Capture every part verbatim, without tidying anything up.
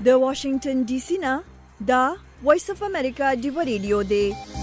د واشنگټن ډي سي نه دا وایس اف امریکا ډیو ریډیو دی.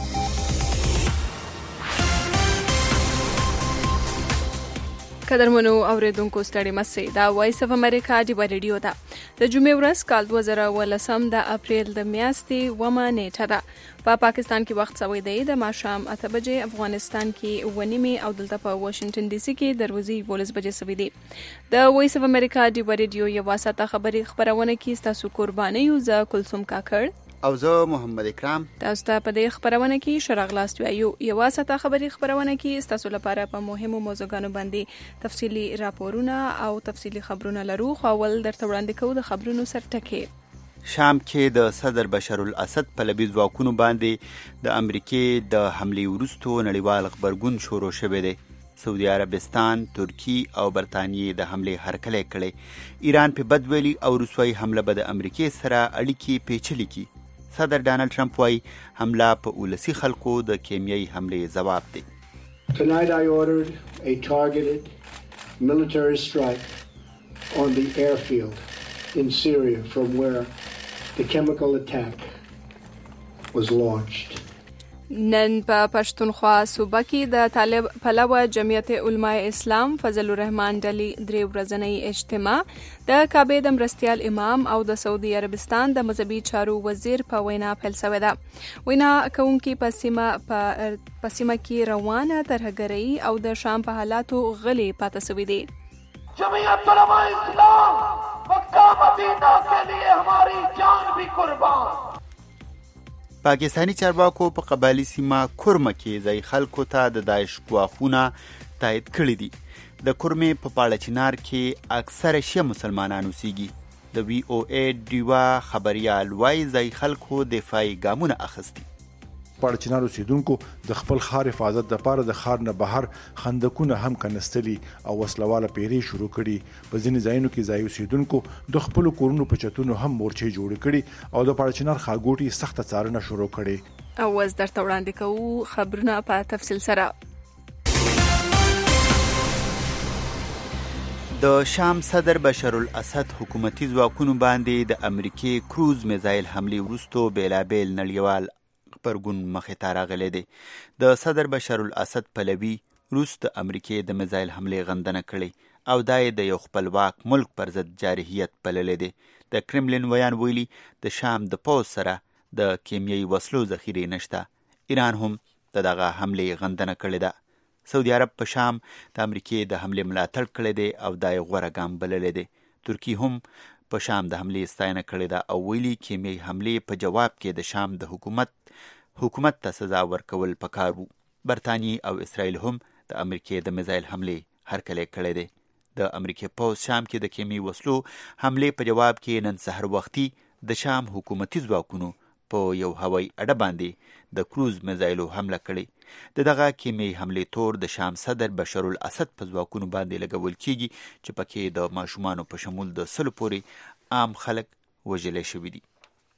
قدرمنو اوریدونکو ستړي مسئ دا وایس اف امریکا ډیو ریډیو ده. د جمعې ورځ کال دوه زره ولسم د اپریل د میاشتې اوومه نیټه ده. په پاکستان کې وخت سوی دی د ماښام اته بجې، افغانستان کې اوه نیمې او دلته په واشنگټن ډي سي کې د ورځې یولس بجې سوي دي. د وایس اف امریکا ډیو ریډیو یوه ساعته خبري خپرونه کې ستاسو قرباني یو زه کلثوم کاکړ او زه محمد اکرام تاسو ته په دې خبرونه کې شرغلاست وایو. یوه ساعته خبري خبرونه کې ستاسو لپاره په مهمو موضوعاتو باندې تفصیلی راپورونه او تفصیلی خبرونه لرو. خو اول درته وړاندې کوو د خبرونو سرټکي. شام کې د صدر بشار الاسد په لبي ځواکونو باندې د امریکای د حملې وروسته نړیوال خبرګون شروع شوی دی. سعودي عربستان، ترکی او برتانیې د حملې هرکلی کړی. ایران په بد ویلي او روسیې حمله به د امریکای سره اړیکې پیچلې کی. صدر ډانلډ ټرمپ وايي حمله په ولسی خلکو د کیمیاوي حملې ځواب دی. Tonight I ordered a targeted military strike on the airfield in Syria from where the chemical attack was launched. نن په پښتونخوا صوبه کې د طالب پلوه جمعیت علماء اسلام فضل الرحمن ډلې درې ورځنی اجتماع د کعبې د مرستیال امام او د سعودي عربستان د مذهبي چارو وزیر په وینا پیل شوې ده. وینا کوونکي په سیمه په سیمه کې روانه ترهګرۍ او د شام په حالاتو غلې پاتې شوې دي. جمعیت علماء اسلام مکہ مدینہ کے لیے ہماری جان بھی قربان. پاکستانی چارواکو په قبایلی سیمه کورمه کې ځای خلکو ته د داعش ګواښونه تایید کړي دي. د کورمې په پاړه چنار کې اکثره شیعه مسلمانان اوسېږي. د وی او ای ډیوا خبریال وایي ځای خلکو دفاعي ګامونه اخیستي. پاړه چنار اوسیدونکو د خپل ښار حفاظت دپاره د ښار نه بهر خندقونه هم کنستلي او وسلواله پیرې شروع کړي. په ځینې ځایونو کې ځای اوسیدونکو د خپلو کورونو په چتونو هم مورچې جوړې کړي او د پاړه چنار ښارګوټي سخته څارنه شروع کړې. او اوس درته وړاندې کوو خبرونه په تفصیل سره. د شام صدر بشار الاسد حکومتي ځواکونو باندې د امریکای کروز میزایل حملې وروسته بیلابیل نړیوال خبرګون مخې ته راغلی دی. د صدر بشار الاسد پلوي روس د امریکای د میزایل حملې غندنه کړې او دا یې د یو خپلواک ملک پر ضد جارحیت بللی دی. د کرملین ویان ویلي د شام د پوځ سره د کیمیاوي وسلو ذخیرې نشته. ایران هم د دغه حملې غندنه کړې ده. سعودي عرب په شام د امریکای د حملې ملاتړ کړی دی او دا یې غوره ګام بللی دی. ترکی هم په شام د حملې ستاینه کړې ده او ویلي کیمیاوي حملې په جواب کې د شام د حکومت حکومت ته سزا ورکول پکار وو. برتانیې او اسرائیل هم د امریکای د میزایل حملې هرکلی کړی دی. د امریکای پوځ شام کې د کیمیاوي وسلو حملې په جواب کې نن سحر وختي د شام حکومتي ځواکونو په یو هوایي اډه باندې د کروز میزایلو حمله کړې. د دغه کیمیاوي حملې تور د شام صدر بشار الاسد په ځواکونو باندې لګول کیږي چې پکې د ماشومانو په شمول د سلو پورې عام خلک وژلی شوي دي.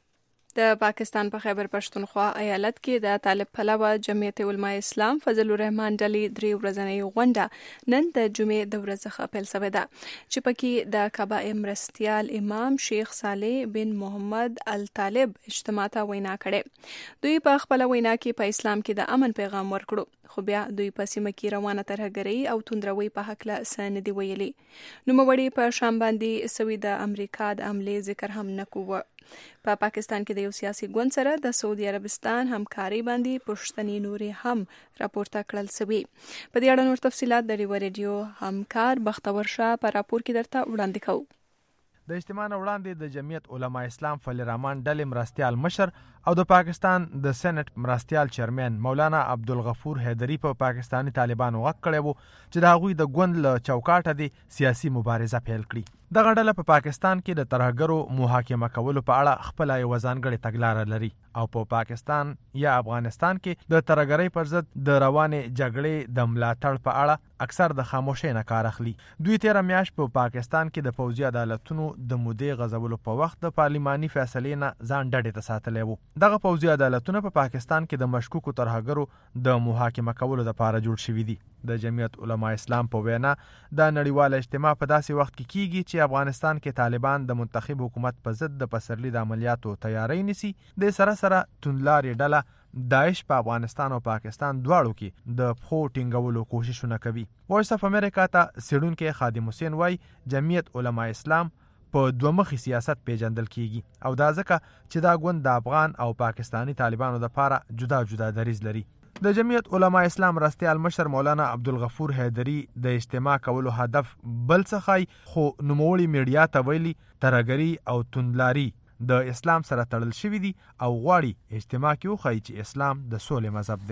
د پاکستان په خیبر پښتونخوا ایالت کې د طالب پلوه جمعیت علماء اسلام فضل الرحمن ډلې درې ورځنۍ غونډه نن د جمعې د ورځې څخه پیل شوې ده چې پکې د کعبه مرستیال امام شیخ صالح بن محمد الطالب اجتماع ته وینا کړې. دوی په خپل وینا کې په اسلام کې د امن پیغام ورکړو، خو بیا دوی په سیمه کې روانه ترهګرۍ او توندروي په هکله څه نه دي ویلي. نوموړي په شام باندې سوي د امریکا د حملې ذکر هم نه کوه. په پاکستان کې د یو سیاسي ګوند سره د سعودي عربستان همکاري باندې پوښتنې نورې هم راپورته کړل شوي. په دې اړه نور تفصیلات د ډیو ریډیو همکار بختور شاه په راپور کې درته وړاندې کوو. د اجتماع نه وړاندې د جمعیت علماء اسلام فضل الرحمن ډلې مرستیال مشر او د پاکستان د سېنات مرستیال چیرمن مولانا عبدالغفور حیدری په پا پاکستانی طالبانو غږ کړی وو چې د هغوی د ګوند له چوکاټه د سیاسي مبارزه پیل کړي. دغه ډله په پاکستان کې د ترهګرو محاکمه کولو په اړه خپله یوه ځانګړې تګلاره لري او په پاکستان یا افغانستان کې د ترهګرۍ پر ضد د روانې جګړې د ملاتړ په اړه اکثر د خاموشۍ نه کار اخلي. دوی تېره میاشت په پاکستان کې د پوځي عدالتونو د مودې غځولو په وخت د پارلماني فیصلې نه ځان ډډې ته ساتلی وو. دغه پوځي عدالتونه په پاکستان کې د مشکوکو ترهګرو د محاکمه کولو لپاره جوړ شوي دي. د جمعیت علما اسلام په وینا د نړیوال اجتماع په داسې وخت کې کیږي چې افغانستان کې طالبان د منتخب حکومت په ضد د پسرلي د عملیاتو تیاری نیسي. د سره سره توندلارې ډله داعش په افغانستان او پاکستان دواړو کې د پښو ټینګولو کوششونه کوي. وایس اف امریکا ته څېړونکی خادم حسین وایي جمعیت علما اسلام په دوه مخي سیاست پیژندل کیږي او دا ځکه چې دا ګوند د افغان او پاکستانی طالبانو لپاره جدا جدا دریځ لري. د جمعیت علما اسلام مرستیال مشر مولانا عبدالغفور حیدری د اجتماع کولو هدف بل څه خو نوموړي میډیا ته ویلي ترهګري او توندلاري د اسلام سره تړل شوي دي او غواړي اجتماع کې وښایي چې اسلام د سولې مذهب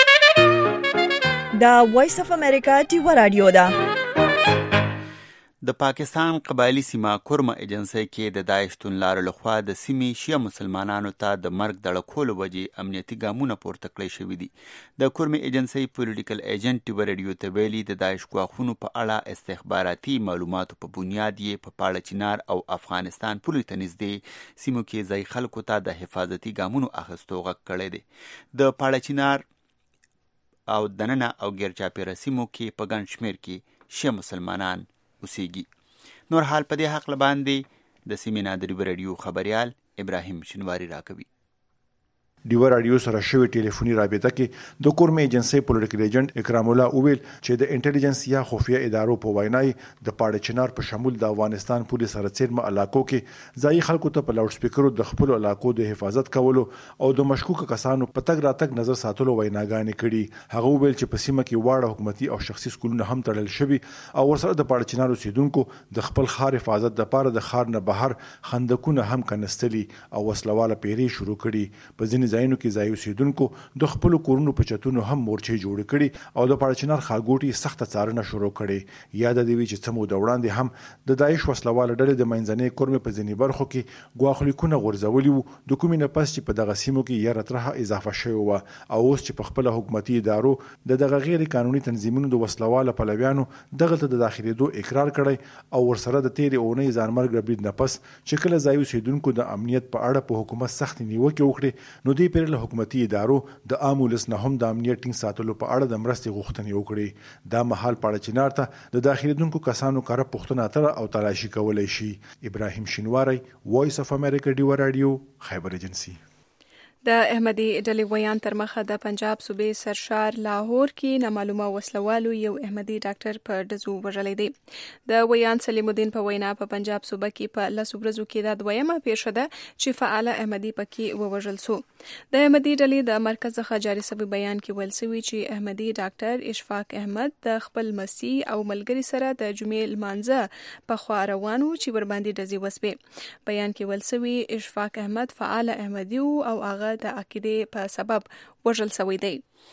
دی. دا وایس اف امریکا ټیوه رادیو ده. د پاکستان قبایلی سیمه کورمه ایجنسی کې د داعش توندلارو لخوا د سیمې شیعه مسلمانانو ته د مرګ د ړکولو وجې امنیتي ګامونه پورته کړی شوي دي. د کورمه ایجنسی پولیټیکل ایجنټ ټیوه رادیو ته ویلي د داعش ګواښونو په اړه استخباراتي معلوماتو په بنیاد یې په پاړه چنار او افغانستان پولې ته نږدې سیمو کې ځای خلکو ته د حفاظتي ګامونو اخیستو غږ کړی دی. د پاړه چنار او دننه او ګیرچاپیره سیمو کې په ګڼ شمېر کې شیعه مسلمانان اوسیږي. نور حال په دې حق باندې د سیمې نه د ډیوه رادیو خبریال ابراهیم شینواری راکوي. ډیوه رادیو سره شوې ټلیفوني رابطه کې د کورمه ایجنسی پولیټیکل ایجنټ اکرام الله وویل چې د انټيليجنس یا خفیه ادارو په وینای د پاړه چنار په شمول د افغانستان پولیس سره څیرمه علاقو کې ځای خلکو ته په لاوډ سپیکرو د خپل علاقو د حفاظت کولو او د مشکوک کسانو په تګ راتګ نظر ساتلو ویناګانې کړي. هغه وویل چې په سیمه کې واړه حکومتي او شخصي سکولونه هم تړل شوي او ورسره د پاړه چنار اوسیدونکو د خپل ښار حفاظت لپاره د ښار نه بهر خندقونه هم کنستلي او وسلواله پیری شروع کړي. په ځینې ځایونو کې ځای اوسیدونکو د خپل کورونو په چتونو هم مورچې جوړ کړي او د پاړه چنار خاګوټي سخت څارنه شروع کړي. یاد دی چې څه موده وړاندې هم د داعش وسلواله ډلې د منځنۍ کورمې په ځینې برخو کې ګواښلیکونه غورځولي وو د کومې نه پس چې په دغه سیمو کې یره ترخه اضافه شوې وه او اوس چې په خپله حکومتي ادارو د دغه غیر قانوني تنظیمونو د وسلواله پلویانو دغه ته د داخلېدو اقرار کړی او ورسره د تیرې اونۍ ځانمرګ برید نه پس چې کله ځای اوسیدونکو د امنیت په اړه په حکومت سخت نیوکې وکړې نو دوی پرې له حکومتي ادارو د عام ولس نه هم د امنیت ټینګ ساتلو په اړه د مرستې غوښتنې وکړې. دا مهال پاړه چنار ته د داخلېدونکو کسانو کره پوښتنه اتره او تلاشي کولی شي. ابراهیم شینواری وایس اف امریکا ډیوه رادیو خیبر ایجنسی. د احمدي ډلې ویان تر مخه د پنجاب صوبې سرشار لاهور کې نامعلومه وسلوالو یو احمدي ډاکټر په ډزو وژلی دی. د ویان سلیم الدین په وینا په پنجاب صوبه کې په لسو ورځو کې دا دویمه پیښه ده چې فعاله احمدي پکې ووژل سو. د احمدي ډلې د مرکز څخه جاري شوی بیان کې ویل شوی چې احمدي ډاکټر اشفاق احمد د خپل مسیح او ملګري سره د جمعې لمانځه په خوا روانو چې ورباندې ډزې وسوې. بیان کې ویل شوی اشفاق احمد فعاله احمدي او هغه د عقیدې په سبب وژل شوی دی.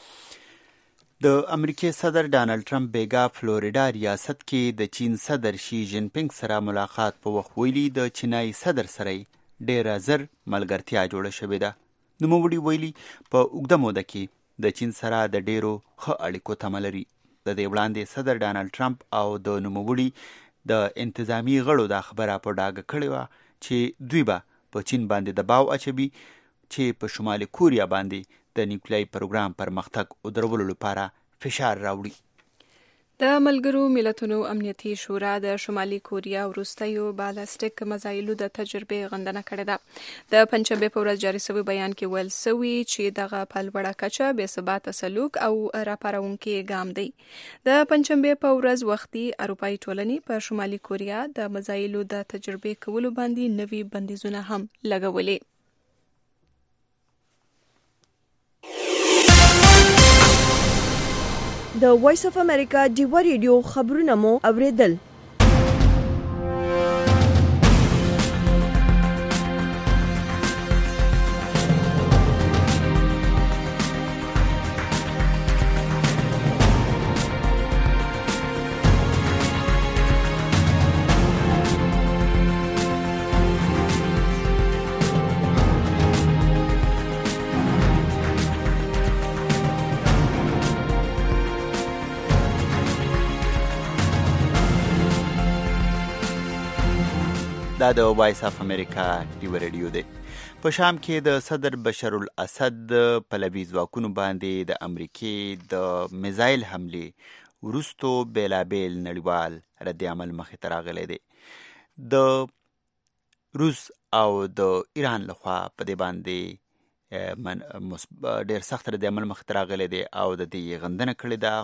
د امریکای صدر ډانلډ ټرمپ بیګا فلوریډا ریاست کې د چین صدر شي جین پینګ سره ملاقات په وخت ویلي د چینای صدر سره ډیره زر ملګرتیا جوړه شوې ده. نوموړي ویلي په اوږده موده کې د چین سره د ډیرو ښه اړیکو تمه لري. د دې وړاندې صدر ډانلډ ټرمپ او د نوموړي د انتظامی غړو دا خبره په ډاګه کړې وه چې دوی به په چین باندې دباو اچوي چې په شمالي کوریا باندې د نیوکلیاي پروګرام پرمختګ او درولو لپاره فشار راوړي. د ملګرو ملتونو امنیتي شورا د شمالي کوریا وروستیو بالستیک میزایلو د تجربې غندنه کړې ده. د پنجشنبې په ورځ جاري شوی بیان کې ویل شوي چې دغه په لوړه کچه بې ثباته سلوک او راپارونکي ګام دی. د پنجشنبې په ورځ وختي اروپایي ټولنې په شمالي کوریا د میزایلو د تجربې کولو باندې نوي بندیزونه هم لګولي. د وایس اف امریکا ډیوه رادیو خبرونه مو اوریدل. دا د وایس اف امریکا ډیوه رادیو دی. په شام کې د صدر بشر الاسد پلوي ځواکونو باندې د امریکې د میزایل حملې وروستو بیلابیل نړیوال رد عمل مخې ته راغلی دی. د روس او د ایران لخوا په دې باندې من ډېر سخت رد عمل مخې ته راغلی دی او د دې غندنه کړې ده،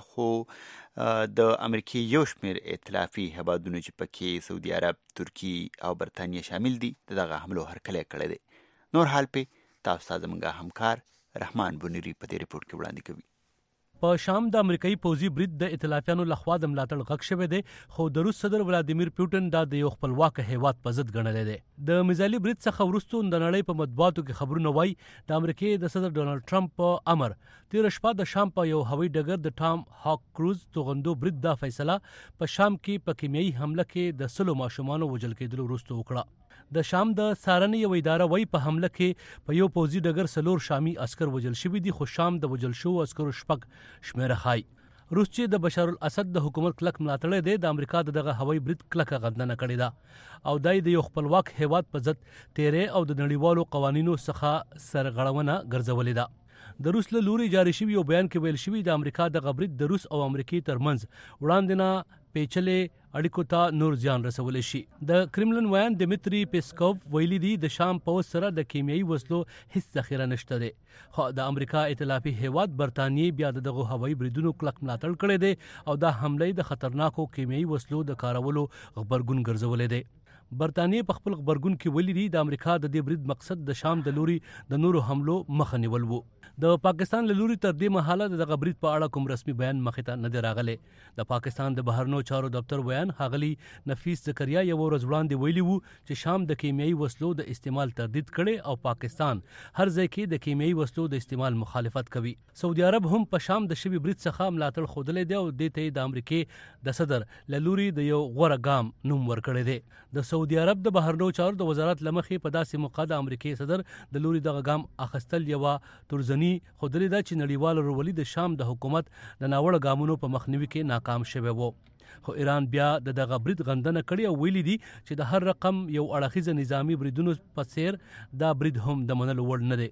خو د امریکې یو شمېر ائتلافي هیوادونو چې پکې سعودي عرب، ترکي او برطانیه شامل دي د دغه حملو هرکلی کړی دی. نور حال پې تاسو ته زموږ همکار رحمان بنيري په دې رپورټ کې وړاندې کوي. په شام د امریکایي پوځي برید د ائتلافیانو لخوا د ملاتړ غږ شوی دی، خو د روس صدر ولادیمیر پوټین دا د یو خپلواک هیواد په ضد ګڼلی دی. د میزایلي برید څخه وروسته د نړۍ په مطبوعاتو کې خبرونه وایي د امریکې د صدر ډونالډ ټرمپ په امر تېره شپه د شام په یو هوایي ډګر د ټام هاک کروز توغندو برید دا فیصله په شام کې په کیمیايي حمله کې د سلو ماشومانو وژل کېدلو وروسته وکړه. د شام د څارنې یو اداره وایي په حمله کې په یو پوځي ډګر څلور شامي عسکر وژل شوي دي، خو شام د وژل شوو عسکرو شپږ شمېره ښایي. روس چې د بشار الاسد د حکومت کلک ملاتړی دی، د امریکا د دغه هوایي برید کلکه غندنه کړې ده او دا د یو خپلواک هیواد په ضد تیرې او د نړیوالو قوانینو څخه سرغړونه ګرځولې ده. د روس له لوري جاري شوي یو بیان کې ویل شوي د امریکا دغه برید د روس او امریکې ترمنځ وړاندې نه پیچلې اړیکو ته نور زیان رسولی شي. د کرملن ویان دمیتری پیسکوف ویلي دي د شام پوځ سره د کیمیايي وسلو هیڅ ذخیره نشته دی، خو د امریکا ائتلافي هیواد برطانیې بیا د دغو هوایي بریدونو کلک ملاتړ کړی دی او دا حملې د خطرناکو کیمیايي وسلو د کارولو غبرګون ګرځولی دی. برطانیې په خپل غبرګون کې ویلي دي د امریکا د دې برید مقصد د شام د لوري د نورو حملو مخه نیول وو. د پاکستان له لوري تر دې مهاله د دغه برید په اړه کوم رسمي بیان مخې ته نه دی راغلی. د پاکستان د بهرنیو چارو دفتر ویان ښاغلي نفیس زکریا یوه ورځ وړاندې ویلي وو چې شام د کیمیايي وسلو د استعمال تردید کړی او پاکستان هر ځای کې د کیمیايي وسلو د استعمال مخالفت کوي. سعودي عرب هم په شام د شوي برید څخه ملاتړ ښودلی دی او دې ته د امریکې د صدر له لوري د یو غوره ګام نوم ورکړی دی. د سعودي عرب د بهرنیو چارو د وزارت له مخې په داسې موقع د امریکې صدر د لوري دغه ګام اخیستل یوه ترزني ښودلې ده چې نړیوال ورولي د شام د حکومت د ناوړه ګامونو په مخنیوي کې ناکام شوی و. خو ایران بیا د دغه برید غندنه کړې او ویلي دي چې د هر رقم یو اړخیزه نظامي بریدونو په څیر دا برید هم د منلو وړ نه دی.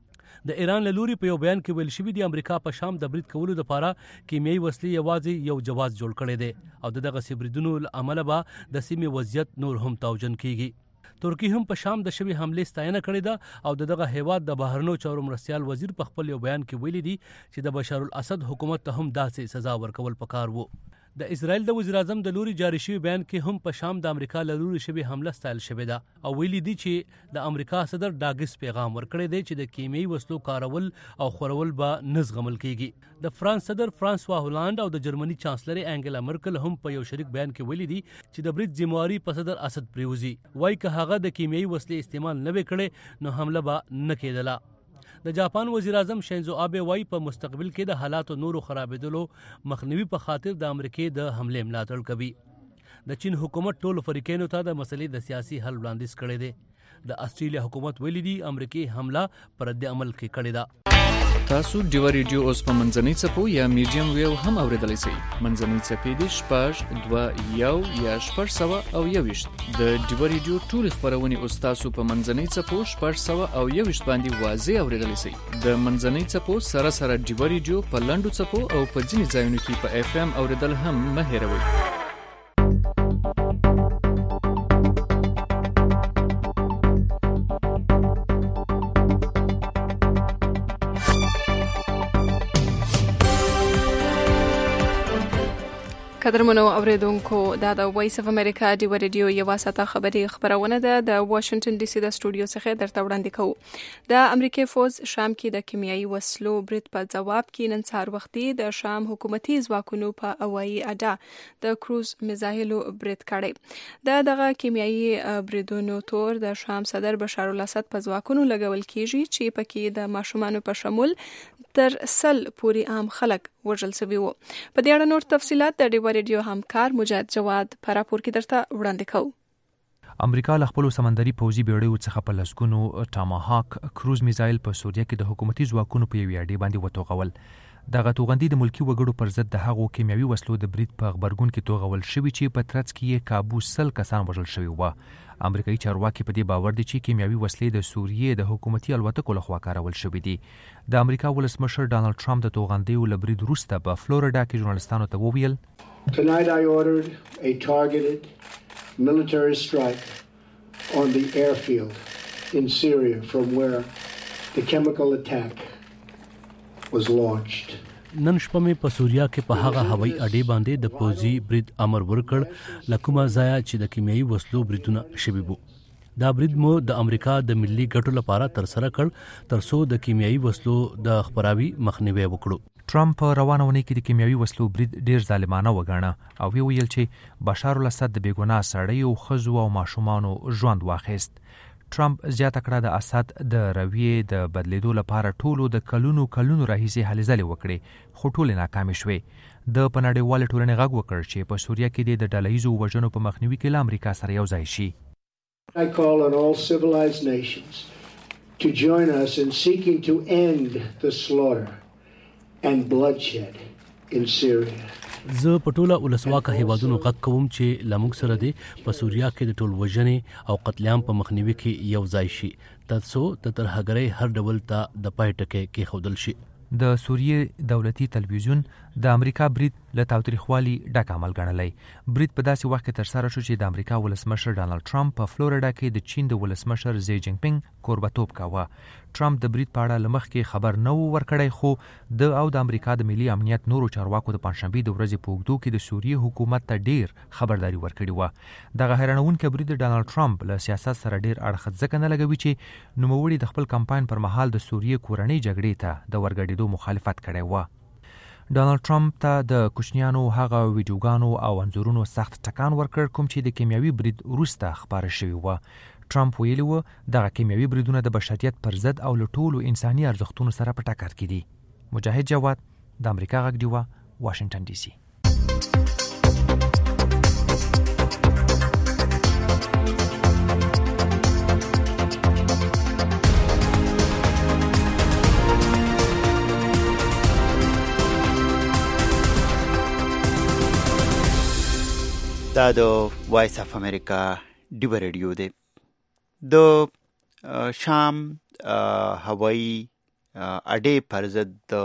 د ایران له لوري په یو بیان کې ویل شوي دي امریکا په شام د برید کولو لپاره کیمیايي وسلې یوازې یو جواز جوړ کړی دی او د دغسې بریدونو له امله به د سیمې وضعیت نور هم توجن کیږي. ترکی هم په شام د شوي حملې ستاینه کړې ده او د دغه هیواد د بهرنیو چارو مرستیال وزیر په خپل یو بیان کې ویلي دي چې د بشار الاسد حکومت ته هم داسې سزا ورکول پکار وو. د اسرائیل د وزیر اعظم د لوري جاري شوي بیان کې هم په شام د امریکا له لوري شوي حمله ستایل شوې ده او ویلي دي چې د امریکا صدر ډاګس پیغام ورکړی دی چې د کیمیايي وسلو کارول او خورول به نه زغمل کیږي. د فرانس صدر فرانسوا هولانډ او د جرمني چانسلر انګلا مرکل هم په یو شریک بیان کې ویلي دي چې د برید ذمہواري په صدر اسد پریوزي. وایي که هغه د کیمیايي وسلې استعمال نه وی کړی نو حمله به نه کېدله. د جاپان وزیر اعظم شینزو آبه وایي په مستقبل کې د حالاتو نورو خرابېدلو مخنیوي په خاطر د امریکې د حملې ملاتړ کوي. د چین حکومت ټولو فریقینو ته د مسلې د سیاسي حل وړاندیز کړی دی. د استرالیا حکومت ویلي دي امریکې حمله پر رد عمل کې کړې ده. تاسو ډیو ریډیو اوس په منځنۍ څپو یا میډیم ویو هم اوریدلای شئ. منځنۍ څپې د شپږ دوه یو یا شپږ سوه او یوویشت. د ډیو ریډیو ټولې خپرونې اوس تاسو په منځنۍ څپو شپږ سوه او یوویشت باندې واضح اوریدلای شئ. د منځنۍ څپو سره سره ډیو ریډیو په لنډو څپو او په ځینې ځایونو کې په اف ام اوریدل هم مه هېروئ. قدرمنو اوریدونکو دا د وایس اف امریکا دی ریډیو یو ساته خبري خبرونه ده د واشنگټن ډي سي د سټوډیو څخه درته وړاندې کوو. د امریکای فوز شام کې د کیمیايي وسلو برید په جواب کې نن سهار وختي د شام حکومتي ځواکونو په هوایي اډه د کروز میزایلو برید کړی. د دغه کیمیايي بریدونو تور د شام صدر بشار الاسد په ځواکونو لګول کیږي چې پکې د ماشومانو په شمول تر سل پوري عام خلک وژل شوي وو. په دې اړه نور تفصيلات د ډیو ریډیو همکار مجاهد جواد په راپور کې درته وړاندې کوو. امریکا له خپل سمندري پوځي بیړیو څخه په لسګونو ټاماهاک کروز میزایل په سوریه کې د حکومتي ځواکونو په یوې اډې باندې وتوغول. دغه توغندي د ملکی وګړو پر ضد د هغو کیمیاوي وسلو د برید په خبرګون کې توغول شوی چې په ترڅ کې یې کابو سل کسان وژل شوي وو. امریکایي چارواکي په دې باور دي چې کیمیاوي وسلې د سوریې د حکومتي الوتکو لخوا کارول شوي دي. د امریکا ولسمشر ډانلډ ټرمپ د توغندیو له برید وروسته په فلوریډا کې ژورنالستانو ته وویل Tonight I ordered a targeted military strike on the airfield in Syria from where the chemical attack was launched. نن شپه مې په سوریا کې په هغه هوایي اډې باندې د پوځي برید امر ورکړ لکومه ځای چې د کیمیاوي وسلو بریدونه شوي وو. دا برید مو د امریکا د ملي ګټو لپاره ترسره کړ ترڅو د کیمیاوي وسلو د خپراوي مخنیوي وکړو. ټرمپ په روانه ونې کې د کیمیاوي وسلو برید ډیر ظالمانه وګاڼه او وی ویل چې بشار الاسد د بیګناه سړیو ښځو او ماشومانو ژوند واخیست. ټرمپ زیاته کړه د اسد د رویې د بدلیدو لپاره ټولو د کلونو کلونو راهیسې هلې ځلې وکړې خو ټولې ناکامې شوې. د په نړیوالې ټولنې غږ وکړ چې په سوریه کې د ډله ییزو وژنو په مخنیوي کې له امریکا سره یو ځای شي. I call on all civilized nations to join us in seeking to end the slaughter and bloodshed in Syria. زه په ټوله ولسواکه هیوادونو غږ کوم چې له موږ سره دی په سوریا کې د ټول وژنې او قتل عام په مخنیوي کې یو ځای شي ترڅو د ترهګرۍ هر ډول ته د پای ټکی کېښودل شي. د سوریې دولتي تلویزیون د امریکا برید له تاوتریخوالي ډک عمل ګڼلی. برید په داسې وخت کې ترسره شو چې د امریکا ولسمشر ډانلډ ټرمپ په فلوریډا کې د چین د ولسمشر زی جین پینګ کوربتوب کاوه. ټرمپ د برید په اړه له مخکې خبر نه و ورکړی خو د او د امریکا د ملي امنیت نورو چارواکو د پنجشنبې د ورځې په اوږدو کې د سوریې حکومت ته ډیر خبرداري ورکړې وه. دغه حیرانونکی برید د ډانلډ ټرمپ له سیاست سره ډیر اړخ ځکه نه لګوي چې نوموړي د خپل کمپاین پر مهال د سوریې کورنۍ جګړې ته د ورګډېدو مخالفت کړی و. ډانلډ ټرمپ ته د کوچنیانو هغه ویډیوګانو او انځورونو سخت ټکان ورکړ کوم چې د کیمیاوي برید وروسته خپاره شوي وه. ټرمپ ویلي و دغه کیمیاوي بریدونه د بشریت پر ضد او له ټولو انساني ارزښتونو سره په ټکر کې دي. مجاهد جواد د امریکا غږ ډیوه واشنگټن ډي سي. دا د وایس اف امریکا ډیوه ریډیو دی. د شام هوایي اډې پر ضد د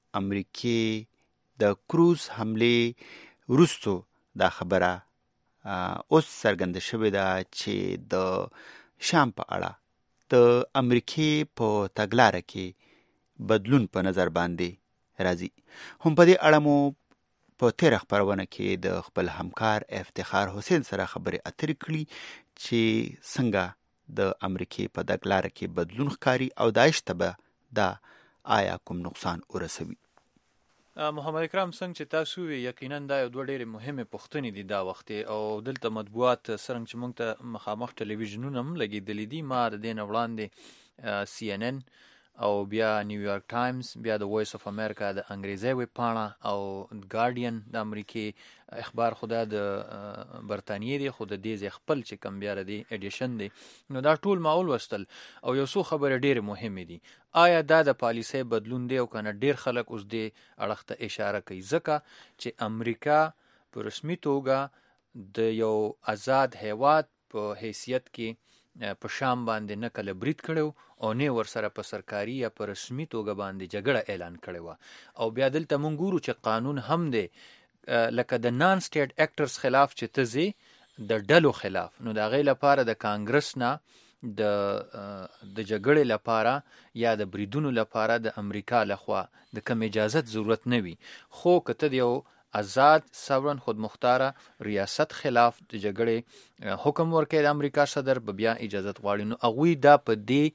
امریکې د کروز حملې وروستو دا خبره اوس څرګنده شوې ده چې د شام په اړه د امریکې په تګلاره کې بدلون په نظر باندې راځي. هم په دې اړه مو په تیره خپرونه کې د خپل همکار افتخار حسین سره خبرې اترې کړي چې څنګه د امریکې په تګلاره کې بدلون ښکاري او داعش ته به دا آیا کوم نقصان ورسوي. محمد اکرام څنګه چې تاسو وی یقینا دا یو دوه ډېرې مهمه پوښتنې دي دا وخت او دلته مطبوعات څنګه چې موږ ته مخامخ ټلویزیونونه هم لګېدلي دي. ما د دې نه وړاندې سی ان ان او بیا نیویارک ټایمز بیا د وایس اف امریکا د انګریزي ویب پاڼه او ګارډین د امریکې اخبار خدا د برتانیې دی خو د دې ځای خپل چې کم بیا دی ایډیشن دی نو دا ټول ما ولوستل او یو څو خبره ډېرې مهمې دي. آیا دا د پالیسۍ بدلون دی او کنه ډېر خلک اوس دې اړخ ته اشاره کوي ځکه چې امریکا په رسمي توګه د یو آزاد هیواد په حیثیت کې په شام باندې نه کله برید کړو او نه ورسره په سرکاري یا په رسمي توګه باندې جګړه اعلان کړې وه. او بیا دلته مونږ ګورو چې قانون هم دی لکه د نان سټیټ اکټرز خلاف چې ته ځې د ډلو خلاف نو د هغې لپاره د کانګرس نه د د جګړې لپاره یا د بریدونو لپاره د امریکا لخوا د کوم اجازت ضرورت نه وي. خو که ته د یو آزاد ساورن خودمختاره ریاست خلاف د جګړې حکم ورکړي د امریکا صدر به بیا اجازت غواړي نو هغوی دا په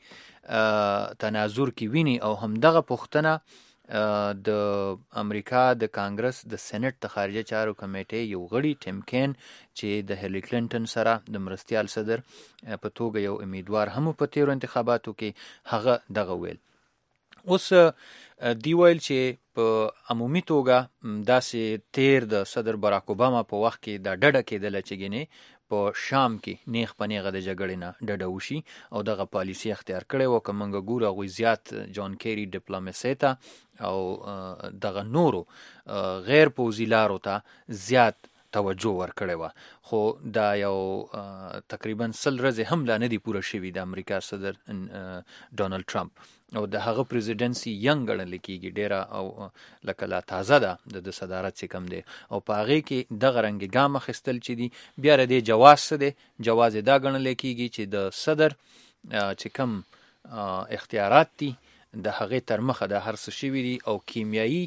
دې تناظر کې ویني او همدغه پوښتنه د امریکا د کانګرس د سېنات د خارجه چارو کمیټې یو غړي ټیم کین چې د هیلری کلینټن سره د مرستیال صدر په توګه یو امیدوار هم په تیرو انتخاباتو کې هغه دغه ویل اوس دی ویل چې په عمومي توګه داسې تیر د صدر باراک اوباما په وخت کې دا ډډه کېدله چې ګینې په شام کې نیغ په نیغه د جګړې نه ډډه وشي او دغه پالیسي اختیار کړې وه. که موږ ګورو هغوی زیات جان کیری ډیپلوماسۍ ته او دغه نورو غیر پوځي لارو ته زیات توجه ورکړې وه. خو دا یو تقریبا سل ورځې هم لا نه دي پوره شوي د امریکا صدر ډونالډ ټرمپ او د هغه پریزیډنسي ینګ ګڼل کېږي ډېره او لکه لا تازه ده د صدارت چې کم دی او په هغې کې دغه رنګې ګام اخیستل چې دي بیا د دې جواز څه دی؟ جواز یې دا ګڼلی کېږي چې د صدر چې کم اختیارات دي د هغې تر مخه دا هر څه شوي دي او کیمیایي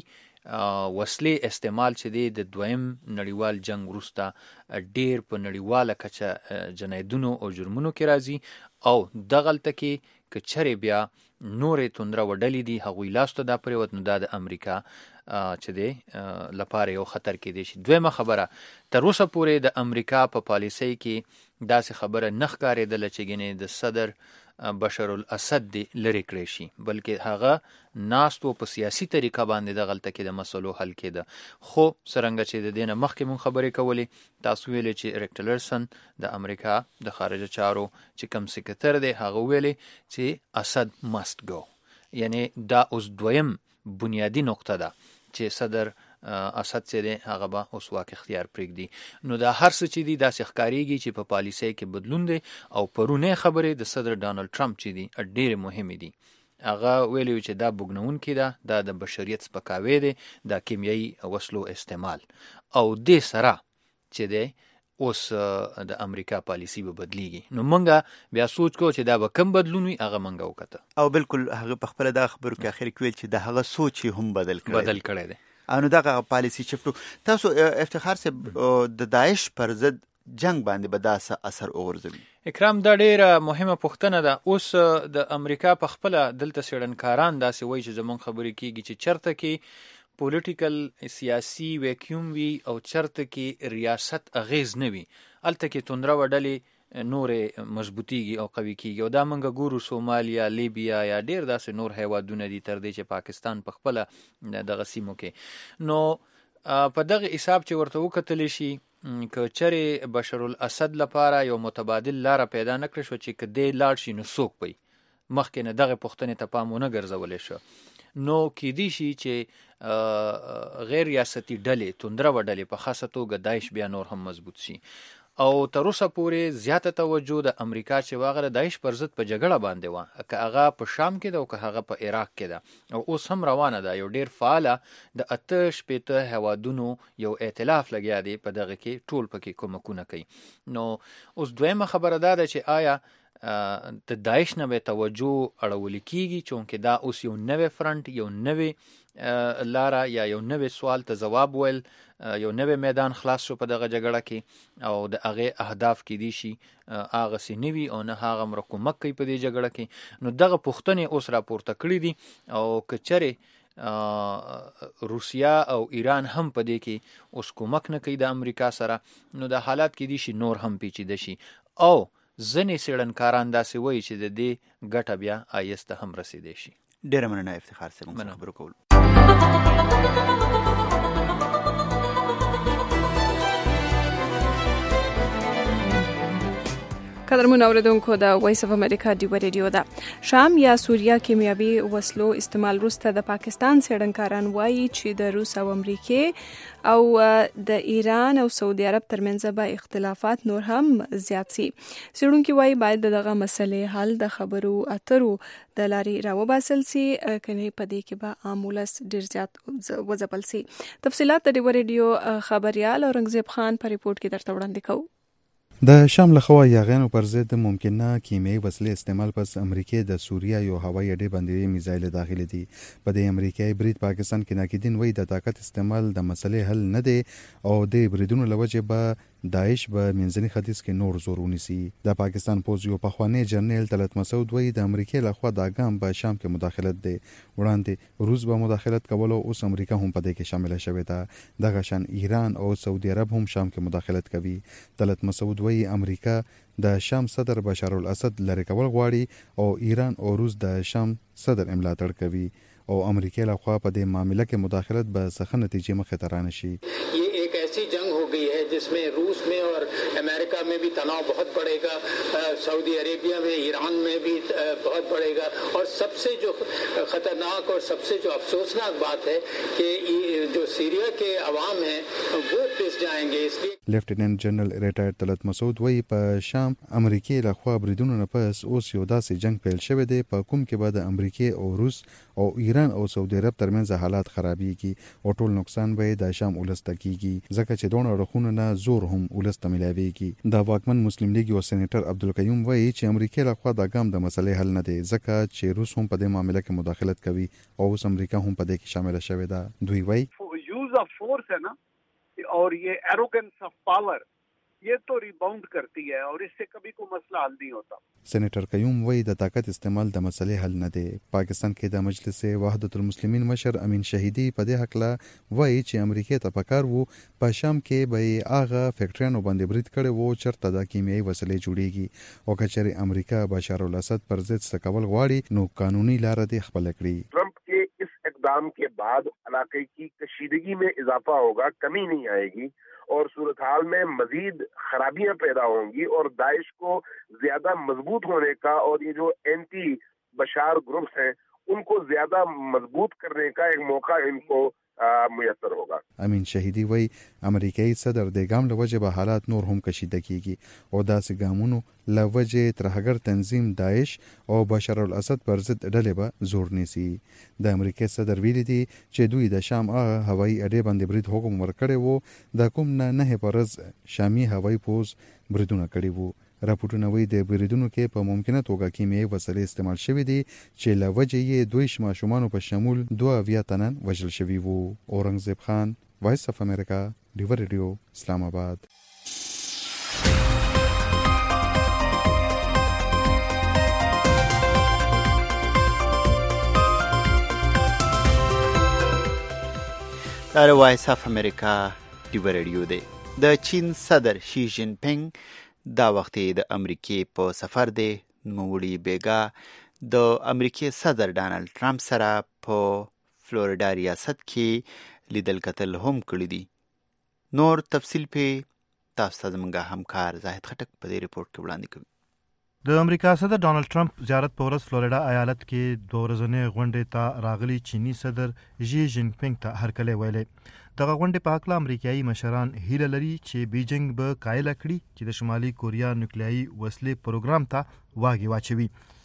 وسلې استعمال چې دی د دویم نړیوال جنگ وروسته ډېر په نړیواله کچه جنایدونو او جرمونو کې راځي او دغلته کې که چرې بیا نورې توندره وډلې دي هغوی لاس ته دا پرېوت نو دا د امریکا چې دی لپاره یو خطر کېدی شي. دویمه خبره تر اوسه پورې د امریکا په پالیسۍ کې داسې خبره نه ښکارېدله چې ګینې د صدر بشر الاسد دی لرې کړی شي بلکې هغه ناست و په سیاسي طریقه باندې دغلته کې د مسلو حل کېده. خو څرنګه چې د دې نه مخکې مونږ خبرې کولې تاسو ویلې چې ریک ټیلرسن د امریکا د خارجه چارو چې کم سکرټر دی هغه ویلې چې اسد ماست گو، یعنی دا اوس دویم بنیادی نقطه ده چې صدر اسد چې دی هغه به اوس واک اختیار پرېږدي. نو دا هر څه چې دي داسې ښکارېږي چې په پالیسۍ کې بدلون دی او پرونی خبرې د صدر ډانلډ ټرمپ چې دي ډېرې مهمې دي. هغه ویلي چې دا بوږنونکي ده، دا د بشریت سپکاوی دی، دا کیمیایي وسلو استعمال او دې سره چې دی اوس د امریکا پالیسی به بدلیږي. نو مونږه بیا سوچ کو چې دا به کم بدلون وي هغه مونږه وکړه او بالکل هغه په خپل دا خبرو کې اخر کې ویل چې د هغه سوچ هم بدل کړی بدل کړی دی او نو دغه پالیسی چې تاسو افتخار صاحب د داعش پر ضد جنگ باندې به داسه اثر وغورځوي. اکرام دا ډیره مهمه پوښتنه ده. اوس د امریکا په خپل دلته څېړنکاران داسې وایي چې زمونږ خبرې کېږي چې چرته کې پولیټیکل سیاسي ویکیوم وي او چرته کې ریاست اغیز نه وي هلته کې توندره وډلې نورې مضبوطیږي او قوي کېږي او دا موږ ګورو سومالیا، لیبیا یا ډېر داسې نور هیوادونه دي تر دې چې پاکستان په خپله دغه سیمو کې. نو په دغه حساب چې ورته وکتلی شي که چرې بشر الاسد لپاره یو متبادل لاره پیدا نه کړی شو چې که دی لاړ شي نو څوک وي مخکې نه دغه پوښتنې ته پام ونه ګرځولی شو نو کېدی شي چې غیر ریاستي ډلې توندره وډلې په خاصه توګه داعش بیا نور هم مضبوط شي او تر اوسه پورې زیاته توجه د امریکا چې واغه د داعش پر ضد په جګړه باندې وه که هغه په شام کې ده او که هغه په عراق کې ده او اوس هم روانه ده. یو ډېر فعاله د اته شپېته هیوادونو یو ائتلاف لګیا دی په دغه کې ټول پکې کومکونه کوي. نو اوس دویمه خبره دا ده چې آیا د داعش نه به توجه اړول کېږي چونکې دا اوس یو نوی فرنټ یو نوی لاره یا یو نوی سوال ته ځواب ویل یو نوی میدان خلاص شو په دغه جګړه کې او د هغې اهداف کېدی شي هغسې نه وي او نه هغه مره کومک کوي په دې جګړه کې. نو دغه پوښتنې اوس راپورته کړي دي او که چرې روسیا او ایران هم په دې کې اوس کومک نه کوي د امریکا سره نو د حالات کېدی شي نور هم پیچیده شي او ځینې څېړنکاران داسې وایي چې د دې ګټه بیا آیس ته هم رسیدی شي. ډېره مننه افتخار صاحب موږ خبرو کولو. قدرمن اوریدونکو د وایس اف امریکا ډیو ریډیو ده. شام یا سوریا کیمیاوي وسلو استعمال وروسته د پاکستان څېړنکاران وایي چې د روس او امریکې او د ایران او سعودي عرب ترمنځ به اختلافات نور هم زیات سي. څېړونکي وایي باید دغه مسلې حل د خبرو اترو د لارې راوباسل سي کنه په دې کې به عام ولس ډېر زیات وځپل سي. تفصیلات د ډیو ریډیو خبريال اورنګزیب خان په ریپورت کې درته وړاندې کوو. د شام لخوا یاغیانو پر ضد ممکنه کیمیاوي وسلې استعمال پس امریکا د سوریه یو هوایي اډې باندې میزایل داخلي دي. په دې امریکایي برید پاکستان کې ناقدین وایي د طاقت استعمال د مسلې حل نه دی او د بریدونو لوجه به داعش به منځني ختیځ کې نور زور ونیسي. د پاکستان پوځ یو پخوانی جنرال طلعت مسعود وایي د امریکا لخوا دا ګام په شام کې مداخلت دی. وړاندې روس به مداخلت کول او اوس امریکا هم په دې کې شامل شوې ده. دغه شان ایران او سعودي عرب هم شام کې مداخلت کوي. طلعت مسعود وایي امریکا د شام صدر بشار الاسد لری کول غواړي او ایران او روس د شام صدر ملاتړ کوي او امریکا له خوا په دې معاملې کې مداخلت به څه نتیجې مخې ته رانه شي. ऐसी जंग हो गई है जिसमें रूस में और अमेरिका में भी तनाव बहुत बढ़ेगा, सऊदी अरेबिया में, ईरान में भी बहुत बढ़ेगा और सबसे जो खतरनाक और सबसे जो अफसोसनाक बात है कि जो सीरिया के अवाम हैं वो पिस जाएंगे. इसलिए lieutenant general retired طلعت مسعود وایي په شام امریکای له خوا بریدونو نه پس اوس یو داسې جنگ پیل شوی دی په کوم کې به د امریکای او روس او ایران او سعودي عرب ترمنځ حالات خرابېږي او ټول نقصان به د شام ولسته کیږي ځکه چې دوه اړخونه نه زور هم ولسته ملاويږي. دا واکمن مسلم لیگ او سېنیټر عبدالقیوم وایي چې امریکا له خوا د ګام د مسلې حل نه دی ځکه چې روس هم په دې معاملې کې مداخلت کوي او اوس امریکا هم په دې کې شامل شوی ده. دوی وایي use of force है ना और ये एरोगेंस ऑफ पावर ये तो रिबाउंड करती है और इससे कभी कोई मसला हल नहीं होता. سېنیټر قیوم وایي د طاقت استعمال د مسلې حل نه دی. پاکستان کې د مجلس وحدت المسلمین مشر امین شهیدی په دې حق لا وایي چې امریکا ته پکار وو په شام کې به هغه فیکټریانو باندې برید کړي وو چرته د کیمیاوي وسلې جوړیږي او کچري امریکا بشار الاسد پر ضد سکول غواړي نو قانوني لار دې خپل کړي. ट्रंप के इस इकदाम के बाद इलाके की कशीदगी में इजाफा होगा, कमी नहीं आएगी और सूरत हाल में मजीद खराबियां पैदा होंगी और दाइश को ज्यादा मजबूत होने का और ये जो एंटी बशार ग्रुप्स हैं उनको ज्यादा मजबूत करने का एक मौका इनको मुयसर होगा. امین شهیدی وایي امریکایي صدر د ګام له وجې به حالات نور هم کشیده کیږي او داسې ګامونو له وجې ترهګر تنظیم داعش او بشار الاسد پر ضد ډلې به زور نیسي. د امریکای صدر ویلي دي چې دوی د شام هغه هوایي اډې باندې برید حکم ورکړی وو د کوم نه نه پرز شامي هوایي پوز بریدونه کړي وو. راپورټونه وایي د بریدونو کې په ممکنه توګه کیمیاوي وسلې استعمال شوې دي چې له وجې یې دوی ماشومانو په شمول دوه اویا تنه وژل شوي وو. اورنګزیب خان، وایس اف امریکا، ډیور ریډیو، اسلام آباد. دا وایس اف امریکا ډیور ریډیو دی. د چین صدر شي جین پینګ دا وخت د امریکای په سفر دی. نوموړي بیګا د امریکای صدر ډانلډ ټرمپ سره په فلوریډا ریاست کې لیدل کتل هم کړی دي. نور تفصیل په تاسو ته زموږ همکار زاهد خټک په دې ریپورت کې وړاندې کوي. د امریکا صدر ډانلډ ټرمپ زیارت په ورځ فلوریډا ایالت کې دوه ورځې غونډې ته راغلي چینی صدر ژی جین پینګ ته هرکلی ویلې. دغه غونډې په حق له امریکایي مشران هیله لري چې بیجینګ به قایل کړي چې د شمالي کوریا نوکلیایي وسلې پروګرام ته واګي واچوي.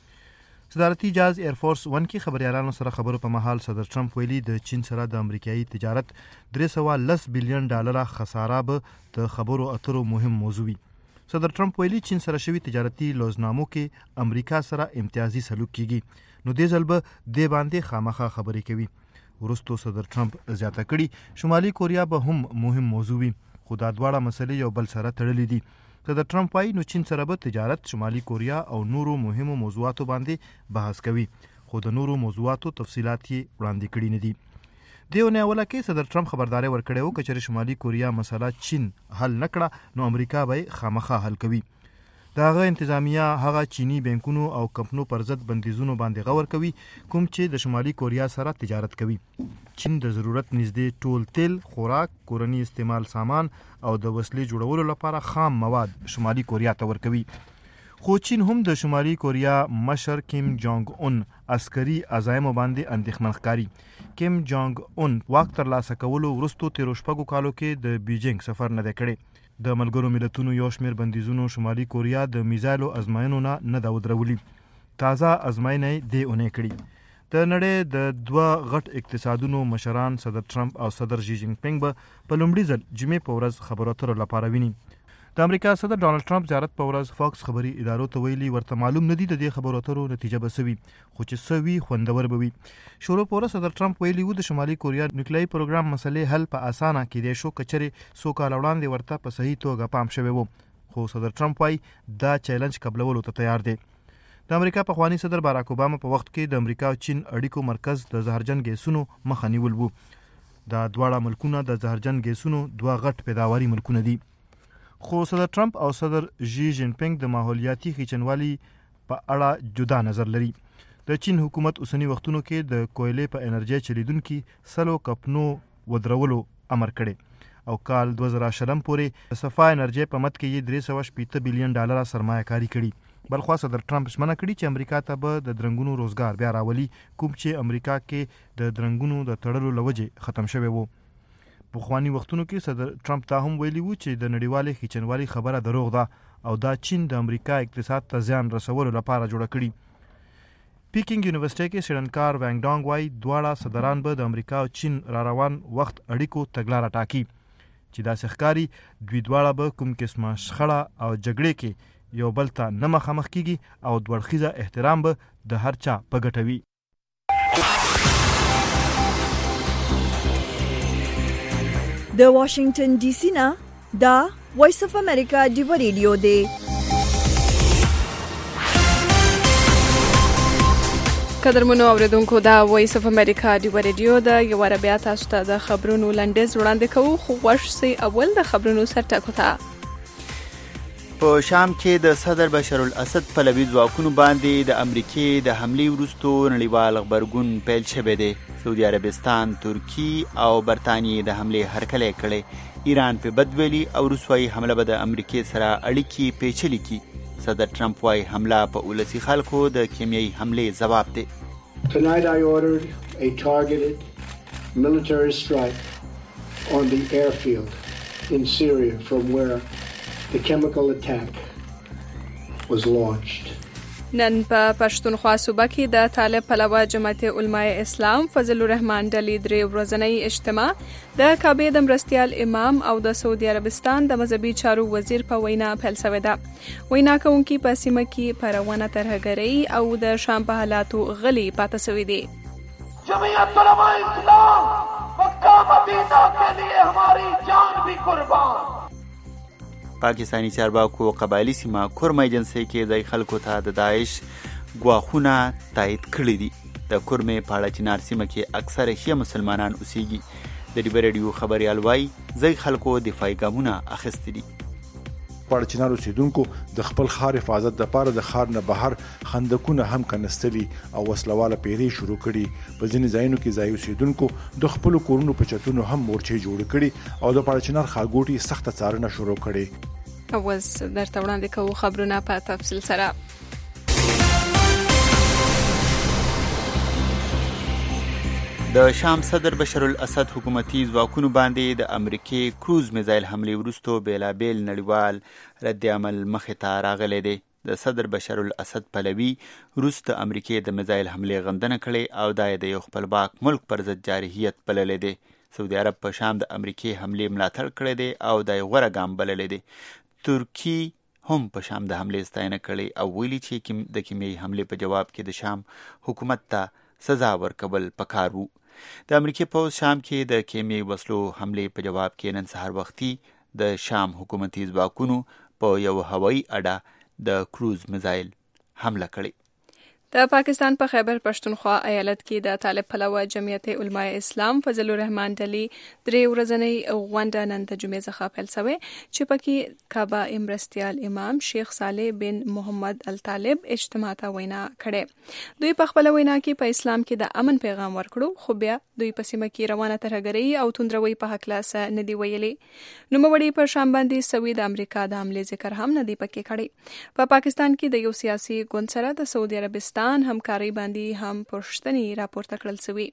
صدارتي جهاز ایرفورس ون کې خبريالانو سره خبرو په مهال صدر ټرمپ ویلي د چین سره د امریکایي تجارت درې سوه لس بلین ډالره خساره به د خبرو اترو مهم موضوع وي. صدر ټرمپ ویلي چین سره شوي تجارتي لوزنامو کې امریکا سره امتیازي سلوک کیږي نو دې ځل به دې باندې خامخا خبرې کوي. ورستو صدر ټرمپ زیاته کړي شمالي کوریا به هم مهم موضوع وي خو دا دواړه مسلې یو بل سره تړلې دي. صدر ټرمپ وايي نو چین سره به تجارت، شمالي کوریا او نورو مهمو موضوعاتو باندې بحث کوي خو د نورو موضوعاتو تفصيلات یې وړاندې کړي نه دي. دیو نه اوله کې صدر ټرمپ خبرداري ورکړې و چې شمالي کوریا مسله چین حل نکړه نو امریکا به خامخا حل کوي. دا هغه انتظامیه هغه چینی بانکونو او کمپنو پر ضد بندیزونو باندې غور کوي کوم چې د شمالي کوریا سره تجارت کوي. چین د ضرورت نږدې ټول تیل، خوراک، کورنی استعمال سامان او د وسلې جوړولو لپاره خام مواد شمالي کوریا ته ورکوي. خو چین هم د شمالي کوریا مشر کیم جونګ اون عسکري عزایمو باندې اندېښمن ښکاري. کیم جونګ اون واک ترلاسه کولو وروسته تیرو شپږو کالو کې د بیجینګ سفر نه دی کړی. د ملګرو ملتونو یو شمېر بندیزونو شمالي کوریا د میزایلو ازمایښتونو نه نه دا ودرولي. تازه ازمایښتنې دې اونۍ کړي. د نړۍ د دوه غټ اقتصادونو مشران صدر ټرمپ او صدر ژی جین پینګ به په لومړي ځل جمعې په ورځ خبرو اترو لپاره ویني. د امریکا صدر ډانلډ ټرمپ زیارت په ورځ فاکس خبري ادارو ته ویلي ورته معلوم نه دي د دې خبرو اترو نتیجه به څه وي خو چې څه وي خوندور به وي. شروع په ورځ صدر ټرمپ ویلي و د شمالي کوریا نوکلیایي پروګرام مسلې حل په اسانه کېدای شو که چېرې څو کاله وړاندې ورته په صحیح توګه پام شوی و خو صدر ټرمپ وایي دا چیلنج قبلولو ته تیار دی. د امریکا پخوانی صدر باراک اوباما په وخت کې د امریکا او چین اړیکو مرکز د زهرجن ګیسونو مخه نیول وو. دا دواړه ملکونه د زهرجن ګیسونو دوه غټ پیداواري ملکونه دي. خو صدر ټرمپ او صدر ژي جین پینګ د ماحولیاتي خېچنوالي په اړه جدا نظر لري. د چین حکومت اوسنی وختونو کې د کویلې په انرژي چلیدونکي سلو کپنو ودرولو امر کړي او کال دوه زره شلم پورې د صفا انرژي په مد کې یې درې سوه شپېته بلین ډالر سرمایه کاري کړي. بلخوا صدر ټرمپ ژمنه کړي چې امریکا ته به د درنګونو روزګار بیا راولي، کوم چې امریکا کې د درنګونو د تړلو لوجې ختم شوی وو. په خواني وختونو کې صدر ټرمپ ته هم ویلي وو چې د نړیوالې خېچنوالي خبره دروغ ده او دا چین د امریکا اقتصاد ته زیان رسولو لپاره جوړه کړي. پیکینګ یونیورسيټي کې سیډنکار وانګ ډانګ وايي دواړه صدران به د امریکا او چین را روان وخت اړیکو تګلاره ټاکي چې داسې ښکاري دوی دواړه به کوم قسمه شخړه او جګړې کې یو بل ته نه مخامخ کیږي او دوړخیزه احترام به د هر چا په ګټه وي. د واشنگټن ډي سي نه دا وایس اف امریکا ډیو ریډیو دی. قدرمنو اوریدونکو دا وایس اف امریکا ډیو ریډیو د یو عربیا تاسو ته د خبرونو لنډیز وړاندې کوو، خو غوښ سي اول د خبرونو سرټکو ته. په شام کې د صدر بشار الاسد پلوي ځواکونو باندې د امریکای د حملې وروسته نړیوال غبرګون پیل شوی دی. سعودي عربستان، ترکی او برتانیې د حملې هرکلی کړی. ایران په بدویلي او روسوي حمله به د امریکای سره اړیکې پیچلې کړي. صدر ټرمپ وايي حمله په ولسی خلکو د کیمیاوي حملې ځواب دی. Tonight I ordered a targeted military strike on the airfield in Syria from where the chemical attack was launched. نن په پښتونخوا صوبه کې د طالب پلوه جماعت علماء اسلام فضل الرحمن ډلې درې ورځنۍ اجتماع د کعبې د مرستیال امام او د سعودي عربستان د مذهبي چارو وزیر په وینا پیل شوې ده. وینا کوونکي په سیمه کې پرونه ترهګرۍ او د شام په حالاتو غلي پاتې شوې دي. جمعیت علماء اسلام مکہ مدینہ کے لیے ہماری جان بھی قربان. پاکستانی چارواکو قبایلی سیمه کورم ایجنسی کې ځای خلکو ته د داعش ګواښونه تایید کړي دي. د کورمې په اړه چنار سیمه کې اکثره شیعه مسلمانان اوسېږي. د ډیبر ریډیو خبریال وایي ځای خلکو دفاعي ګامونه اخیستي دي. په چنار اوسیدونکو د خپل ښار حفاظت لپاره د ښار نه بهر خندقونه هم کنستلي او وسلواله پیری شروع کړي. په ځینې ځایونو کې ځای اوسیدونکو د خپل کورونو په چتونو هم مورچې جوړ کړي او د پاړچنار خاګوټي سخته څارنه شروع کړي. اوس درته وړاندې کوو خبرونه په تفصیل سره. د شام صدر بشار الاسد حکومتي ځواکونو باندې د امریکای کروز میزایل حملې وروسته بیلابیل نړیوال رد عمل مخې ته راغلی دی. د صدر بشار الاسد پلوي روس د امریکای د میزایل حملې غندنه کړې او دا د یو خپلواک ملک پر ضد جارحیت بللی دی. سعودي عرب په شام د امریکای حملې ملاتړ کړی دی او دا یو غوره ګام بللی دی. ترکی هم په شام د حملې ستاینه کړې او ویلي چې د کیمیاوي حملې په جواب کې د شام حکومت ته سزا ورکول پکار وو. د امریکای پوځ شام کې د کیمیاوي وسلو حملې په جواب کې نن سهار وختي د شام حکومتي ځواکونو په یو هوایي اډه د کروز میزایل حمله کړې. د پاکستان په خیبر پښتونخوا ایالت کې د طالب پلوه جمعیت علماء اسلام فضل الرحمن ډلې درې ورځنۍ غونډه نن د جمعې څخه پیل شوې چې پکې کعبه مرستیال امام شیخ صالح بن محمد الطالب اجتماع ته وینا کړې. دوی په خپل وینا کې په اسلام کې د امن پیغام ورکړو، خو بیا دوی په سیمه کې روانه ترهګرۍ او توندروي په حق لاس نه دی ویلي. نوموړي په شام باندې سوي د امریکا د حملې ذکر هم نه دی پکې کړی. په پاکستان کې د یو سیاسي ګوند سره د سعودي عربستان همکاري باندې هم پوښتنې راپورته کړل شوې.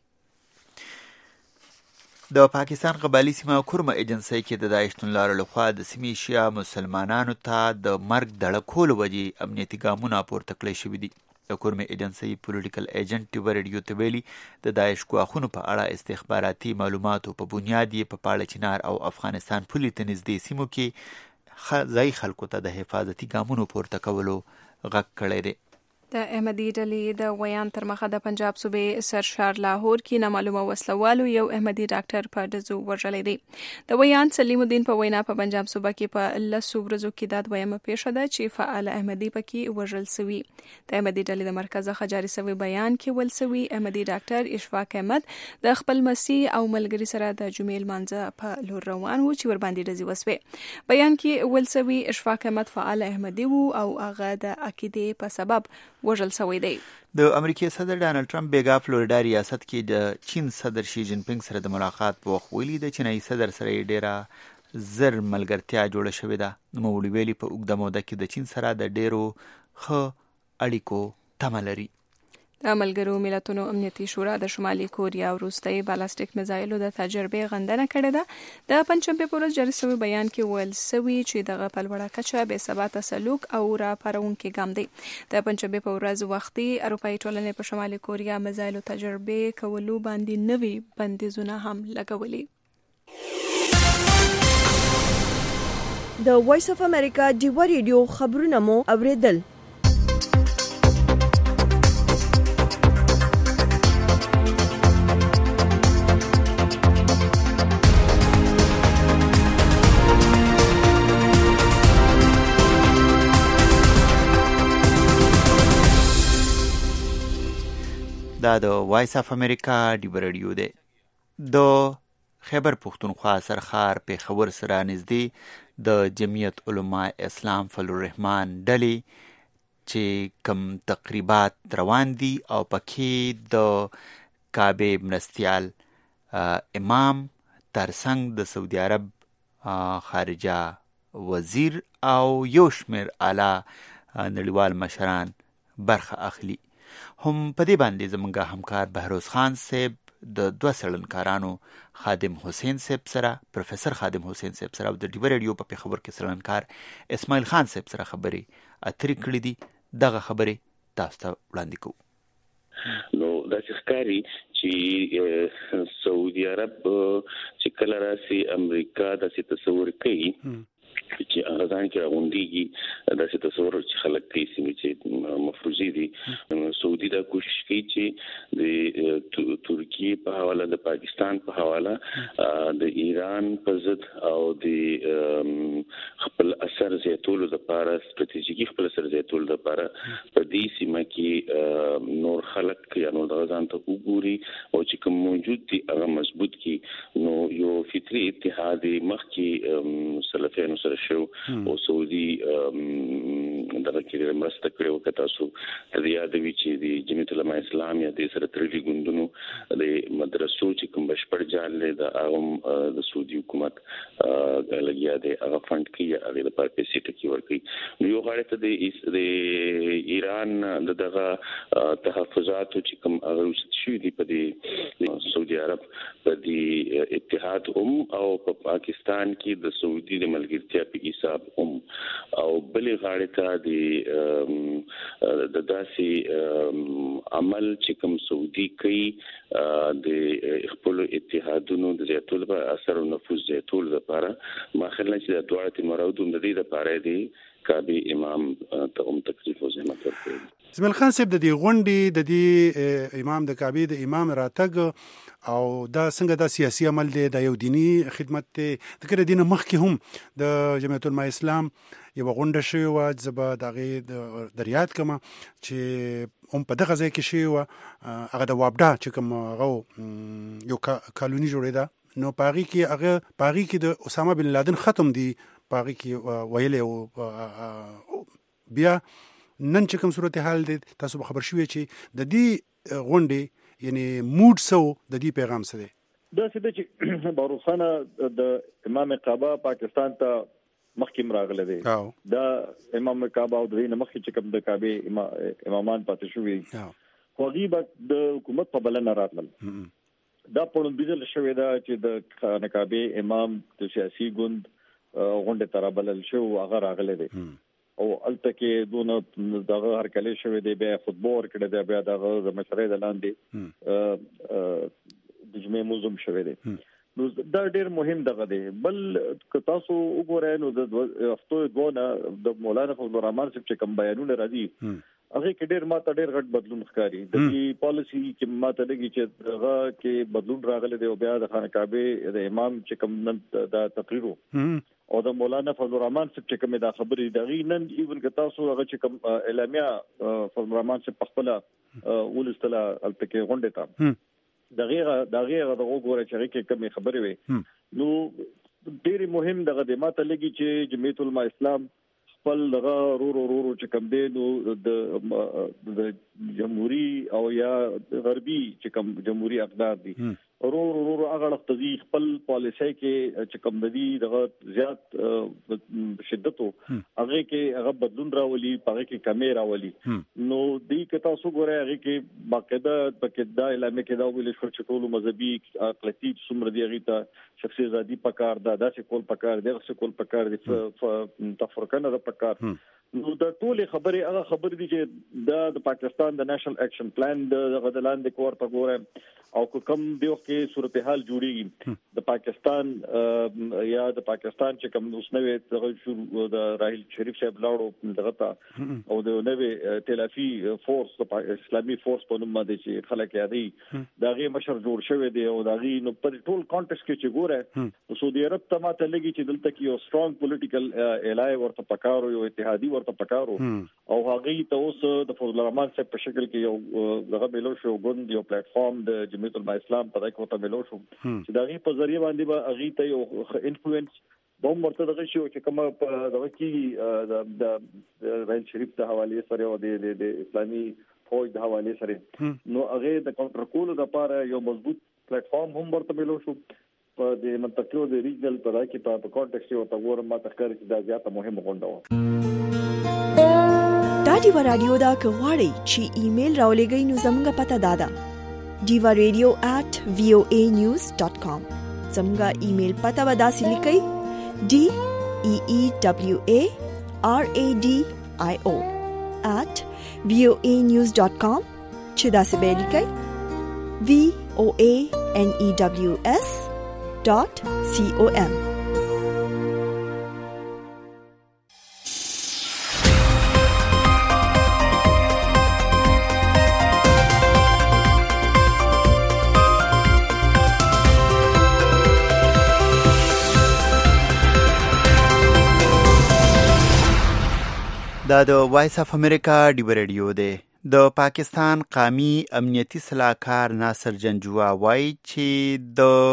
د پاکستان قبایلی سیمه کورم ایجنسی کې د داعش توندلارو لخوا د سیمې شیعه مسلمانانو ته د مرګ دړه کولو وجې امنیتي ګامونه پورته کړی شوي دي. د کورم ایجنسی پولیټیکل ایجنټ ټیور ریډیو ته ویلي د داعش ګواښونو په اړه استخباراتي معلوماتو په بنیاد یې په پاړه چنار او افغانستان پولې ته نږدې سیمو کې ځای خلکو ته د حفاظتي ګامونو پورته کولو غږ کړی دی. د احمدي ډلې د ویان تر مخه د پنجاب صوبې سرشار لاهور کې نامعلومه وسلوالو یو احمدي ډاکټر په ډزو وژلی دی. د ویان سلیم الدین په وینا په پنجاب صوبه کې په لسو ورځو کې دا دویمه پیښه ده چې فعال احمدي پکې وژل سوي. د احمدي ډلې د مرکز څخه جاري شوی بیان کې ویل سوي احمدي ډاکټر اشفاق احمد د خپل مسیح او ملګري سره د جمعې لمانځه په لور روان و چې ورباندې ډزې وسوې. بیان کې ویل سوي اشفاق احمد فعال احمدي و او هغه د عقیدې په سبب وژل شوی دی. د امریکای صدر ډانلډ ټرمپ بیګا فلوریډا ریاست کې د چین صدر شي جین پینګ سره د ملاقات په وخت ویلي د چینایي صدر سره ډیره زر ملګرتیا جوړه شوې ده. نوموړي ویلي په اوږده موده کې د چین سره د ډیرو ښه اړیکو تمه لري. د ملګرو ملتونو امنیتي شورا د شمالي کوریا وروستي بالستیک میزایلو د تجربې غندنه کړې ده. د پنځشنبه په ورځ جاري شوی بیان کې ویل سوي چې دغه په لوړه کچه بې ثباته سلوک او راپارونکي ګام دی. د پنځشنبه په ورځ وختي اروپایي ټولنې په شمالي کوریا میزایلو تجربې کولو باندې نوي بندیزونه هم لګولي. د وایس اف امریکا ډیوا ریډیو خبرونه مو اوریدل. دا د وایس اف امریکا ډیوا ریډیو دی. د خیبر پښتونخوا سرخار پېښور سره نږدې د جمعیت علماء اسلام فضل الرحمن ډلې چې کم تقریبات روان دي او پکې د کعبې مرستیال امام ترڅنګ د سعودي عرب خارجه وزیر او یو شمېر اعلی نړیوال مشران برخه اخلي. هم په دې باندې زمونږ همکار بهروز خان صاحب د دوه سړنکارانو خادم حسین صاحب سره پروفیسر خادم حسین صاحب سره او د ډیوا ریډیو په پېښور کې سړنکار اسماعیل خان صاحب سره خبرې اترې کړې دي. دغه خبرې تاسو ته وړاندې کوو. نو داسې ښکاري چې سعودي عرب چې کله راسي امریکا داسې تصور کوي چې هغه ځان کې راغونډيږي داسې تصور چې خلک کوي چې مفروضي دي. سعودي دا کوشش کوي چې د ترکیه په حواله د پاکستان په حواله د ایران په ضد او د خپل اثر زیاتولو لپاره ستراتیژیکي خپل اثر زیاتولو لپاره په دې سیمه کې نور خلک یا نور د ځان ته وګوري او چې کوم موجود دي هغه مضبوط کی. نو یو فطري اتحاد مخ کې سلفیانو سره شو او سعودي دغه کې مرسته کړې وکړه. تاسو د یادوي چې د جمعیت علماء اسلام یا د سره ترلي ګوندونو د مدرسو چې کوم بشپړ جال له د هغه د سعودي حکومت لګیا دی هغه فند کې هغه د پر پیسې ټکی ورکړي. نو یو غاړه ته د ایران دغه تحفظات چې کوم هغه شي دی په د سعودي عرب په د اتحاد هم او په پاکستان کې د سعودي د ملګرتیا په حساب هم او بلې غاړې ته د د داسې عمل چې کوم سعودي کوي د خپل اتحادونو د زیاتولو په اثر او نفوذ زیاتولو لپاره ما خلک چې د دوه مرودون د دې لپاره دی کعبه امام ته هم تکلیف او زحمت ورکړي. اسماعیل خان صاحب د دې غونډې د دې امام د کعبه د امام راتګ او دا څنګه دا سیاسي عمل دی د یو دینی خدمت ته د کړه دینه مخکې هم د جمعیت علماء اسلام یو غونډه شوی و زبا دغه دریات کما چې هم په دغه ځای کې شوی و هغه د وابډا چې کوم غو یو کالونی جوړې ده نو پاغي کې هغه پاغي کې د اسامه بن لادن ختم دی پاغي کې ویلې او بیا نن چې کوم صورتحال دی تاسو خبر شوی چې د دې غونډې یعنی موډ سو د دې پیغام څه دی؟ دا څه چې باروخانه د امام کعبه پاکستان ته مخکې راغله دی. دا امام کعبه او د دې مخکې چې کوم د کعبه امامان پاتې شوی خو غیبت د حکومت په بلنه راتلل. دا په بيدل شوی دا چې د کعبه امام د سیاسي ګوند غونډه تر بلل شو هغه راغله دی او الته کې دونه دغه هر کله شوی دی بیا فوتبال کړه دی بیا دغه مشرې د لاندې د جمعې موزم شوی دی. نو دا ډېر مهم دغه دی. بل که تاسو وګورئ نو د هفتو دوه د مولانا فضل الرحمن صاحب چې کوم بیانونه راځي هغه کې ډېر ماته ډېر غټ بدلون ښکاري. د دې پالیسي کې ماته لګي چې هغه کې بدلون راغلی دی او بیا د خانقاه د امام چې کوم نن دا تقریر او د مولانا فضل الرحمن صاحب چې کوم دا خبرې دغه نن ایون که تاسو هغه چې کوم اعلامیه فضل الرحمن صاحب په خپل ولستله التکه غونډه تا دغه دغه د وګوره چې هغه کې کوم خبرې وي نو ډېر مهم دغه د ماته لګي چې جمعیت العلماء اسلام خپل دغه رو رو رو چې کوم دی نو د د جمهوریت او یا غربي چې کوم جمهوریت اقدار دي رو رو رو هغه لختزي خپل پالیسي کې چې کوم دی دغه زیات شدت هغه کې هغه بدلون راولي هغه کې کمی راولي نو دې کې تاسو ګورئ هغه کې باقاعده پکې دا اعلان کې دا ویل شو چې ټول مذهبي اقلیت څومره دی هغه ته شخصي ازادي پکار دا داسې کول پکار دی هغه کول پکار دی تفرقه نه پکار نو د ټول خبرې هغه خبر دي چې د پاکستان د نېشنل اکشن پلان د غدلان د کور ته ګورم او کوم دیو کې صورتحال جوړیږي د پاکستان یا د پاکستان چې کوم اوسنوي دغه شروع د راحیل شریف صاحب لاړو دغه تا او د نوې تلافي فورس د اسلامي فورس په نوم باندې چې خلک یادي دغه مشر جوړ شوی دی او دغه نو په ټول کانټیکس کې چې ګوره سعودي عرب ته ماته لګي چې دلته کې یو سترونګ پولیټیکل الای ورته پکارو یو اتحادي ورته پکارو او هغه ته اوس د فضل الرحمن صاحب په شکل کې یو دغه ملو شو ګوند یو پلیټ فارم د جمعیت العلماء اسلام په دغه ته ملو شو چې دغه په ذریعہ باندې به هغه ته یو انفلوئنس دوم ورته دغه شو چې کومه په دغه کې د راحیل شریف د حواله سره او د اسلامي فوج د حواله سره نو هغه د کاونټر کولو لپاره یو مضبوط پلیټ فارم هم ورته ملو شو په د منطقو د ریجنل په دغه کې په کانټیکس یو تا ګورم ما تخکر چې دا زیاته مهمه غونډه و دا دیوا رادیو دا کغواړی چې ایمیل راولېږئ نو زموږ پته دادا diva radio at voa news dot com زموږ ایمیل پته ودا سلیکئ d e e w a r a d i o at voa news dot com چې دا څه به لیکئ v o a n e w s dot com دا د وایس اف امریکا ډیو ریډیو دی. د پاکستان قومي امنیتي صلاحکار ناصر جنجوا وایي چې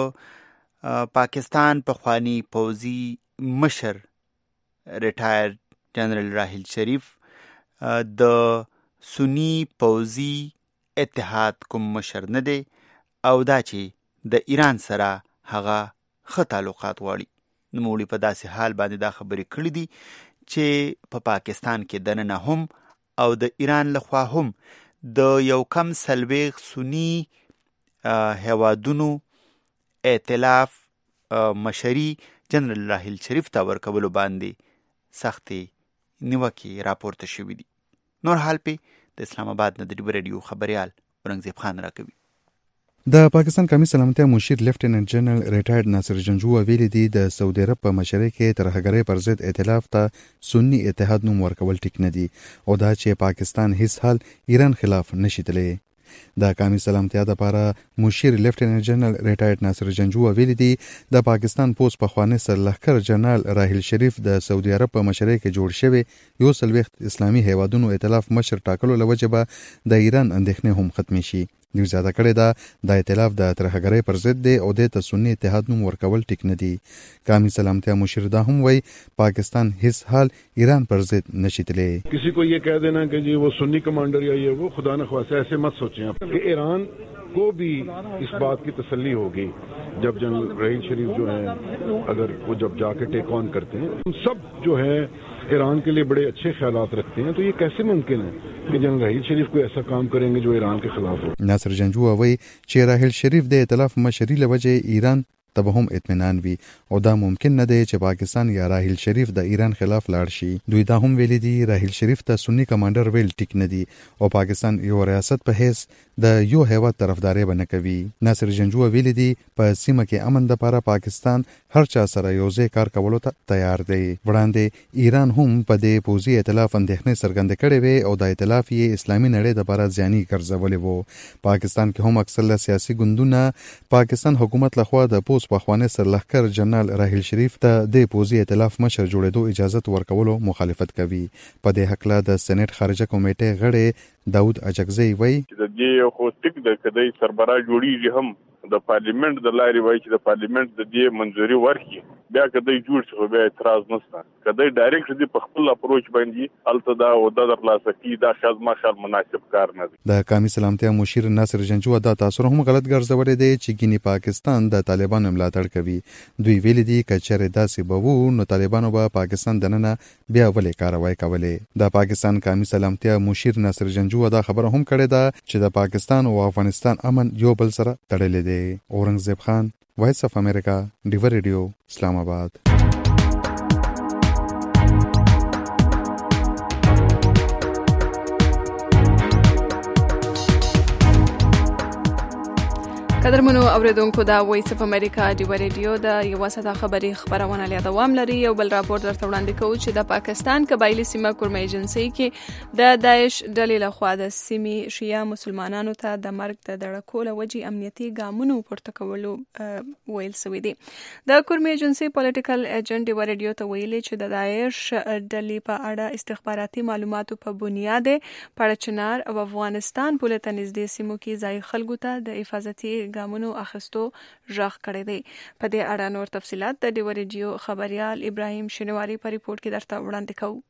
د پاکستان پخوانی پوځي مشر ریټایر جنرال راحیل شریف د سنی پوځي اتحاد کوم مشر نه دی او دا چې د ایران سره هغه ښه تعلقات غواړي. نوموړي په داسې حال باندې دا خبرې کړې دي چې په پا پاکستان کې دننه هم او د ایران لخوا هم د یو کم سلویغ سنی هوادونو ائتلاف مشري جنرال راحیل شریف ته ورکولو باندې سختې نیوکې راپورته شوي دي. نور حال په د اسلام آباد نه د ډیو ریډیو خبريال اورنګزیب خان راکوي. د پاکستان قومي سلامتیا مشیر لیفټیننټ جنرال ریټایرډ ناصر جنجوا ویلي دي د سعودي عرب په مشرۍ کې ترهګرۍ پر ضد ائتلاف ته سنی اتحاد نوم ورکول ټیک نه دي او دا چې پاکستان هیڅ حال ایران خلاف نشي تللی. د قومي سلامتیا لپاره مشیر لیفټیننټ جنرال ریټایرډ ناصر جنجوا ویلي دي د پاکستان پوس پخوانی سرلښکر جنرال راحیل شریف د سعودي عرب په مشرۍ کې جوړ شوی یو سلويخت اسلامي هیوادونو ائتلاف مشر ټاکلو لوجه به د ایران اندېښنې هم ختمي شي. دوی زیاته کړې ده د ائتلاف د ترهګرۍ پر ضد دی او د سنی اتحاد نوم ورکول ټیک نه دي. قومي سلامتیا مشیر دا هم وایي پاکستان هیڅ حال ایران پر ضد نشي تللی. کسی کو یہ کہہ دینا کہ جی وہ سنی کمانڈر یا یہ وہ خدا نخواستہ ایسے مت سوچیں آپ کہ ایران کو بھی اس بات کی تسلی ہوگی جب جنرل راحیل شریف جو ہیں اگر وہ جب جا کے ٹیک آن کرتے ہیں ہم سب جو ہے ایران کے لیے بڑے اچھے خیالات رکھتے ہیں تو یہ کیسے ممکن ہے کہ جنرل راحیل شریف کوئی ایسا کام کریں گے جو ایران کے خلاف ہو. ناصر جنجوا وایي چې راحیل شریف د ائتلاف مشري لوجه ایران ته هم اطمینان وي او دا ممکن نه دی چې پاکستان یا راحیل شریف د ایران خلاف لاړ شي. دوی دا هم ویلي دي راحیل شریف ته سنی کمانډر ویل ټیک نه دي او پاکستان یو ریاست په حیث د یو هیواد طرفداري بنه کوي. ناصر جنجو ویلي دي په سیمه کې امن لپاره پاکستان هر چا سره یوځای کار کولو ته تیار دی. وړاندې ایران هم په دې پوځي ائتلاف اندېښنې څرګندې کړې وې او د ائتلاف یې اسلامي نړۍ لپاره زیاني ګرځولې وو. پاکستان کې هم اکثر سیاسي ګوندونه پاکستان حکومت لخوا د پوس پخوانی سرلښکر جنرال راحیل شریف ته د پوځي ائتلاف مشر جوړېدو اجازه ورکولو مخالفت کوي. په دې حق له د سېنات خارجه کمیټې غړي داود اجکزی وایي د دې خو ټیک د کدی سربراه جوړیږي هم د پارلیمنت د لارې وایي چې د پارلیمنت د دې منځوري ورکړي بیا کدی جوړ شي بیا اعتراض نشته. کدی ډایرکټ دی په خپل اپروچ باندې الته دا او د درلاسه کی دا خاص ماشال مناسب کار نه دی. د قومي سلامتیا مشیر ناصر جنجو دا تاثر هم غلط ګرځولې دی چې ګینی پاکستان د طالبانو ملاتړ کوي. دوی ویلي دي چې چېرې داسې به وو نو طالبانو به پاکستان دننه بیا ولې کاروای کولې. د پاکستان قومي سلامتیا مشیر ناصر جنجو دا خبره هم کړې ده چې د پاکستان او افغانستان امن یو بل سره تړلې دی. اورنګزیب خان، وایس اف امریکا، ډیور ریډیو، اسلام آباد. قدرمنو اوریدونکو دا وایس اف امریکا ډیور ریډیو د یو ساده خبري خبرونه لري دوام لري. یو بل راپور درته وړاندې کوو چې د پاکستان قبایلی سیمه کورمه ایجنسی کې د داعش ډلې لخوا د سیمې شیعه مسلمانانو ته د مرګ د دړکول وجې امنیتي ګامونو پورته کولو ویل شوی دی. د کورمه ایجنسی پولیټیکل ایجنټ ډیور ریډیو ته ویلي چې د داعش ډلې په اړه استخباراتي معلوماتو په بنیاد پړچنار او افغانستان پوله ته نږدې سیمو کې ځای خلکو ته د حفاظتي ګامونو اخیستو ژغ کړی دی. په دې اړه نور تفصيلات د ډیور ریډیو خبريال ابراهیم شینواری په ریپورت کې درته وړاندې کوو.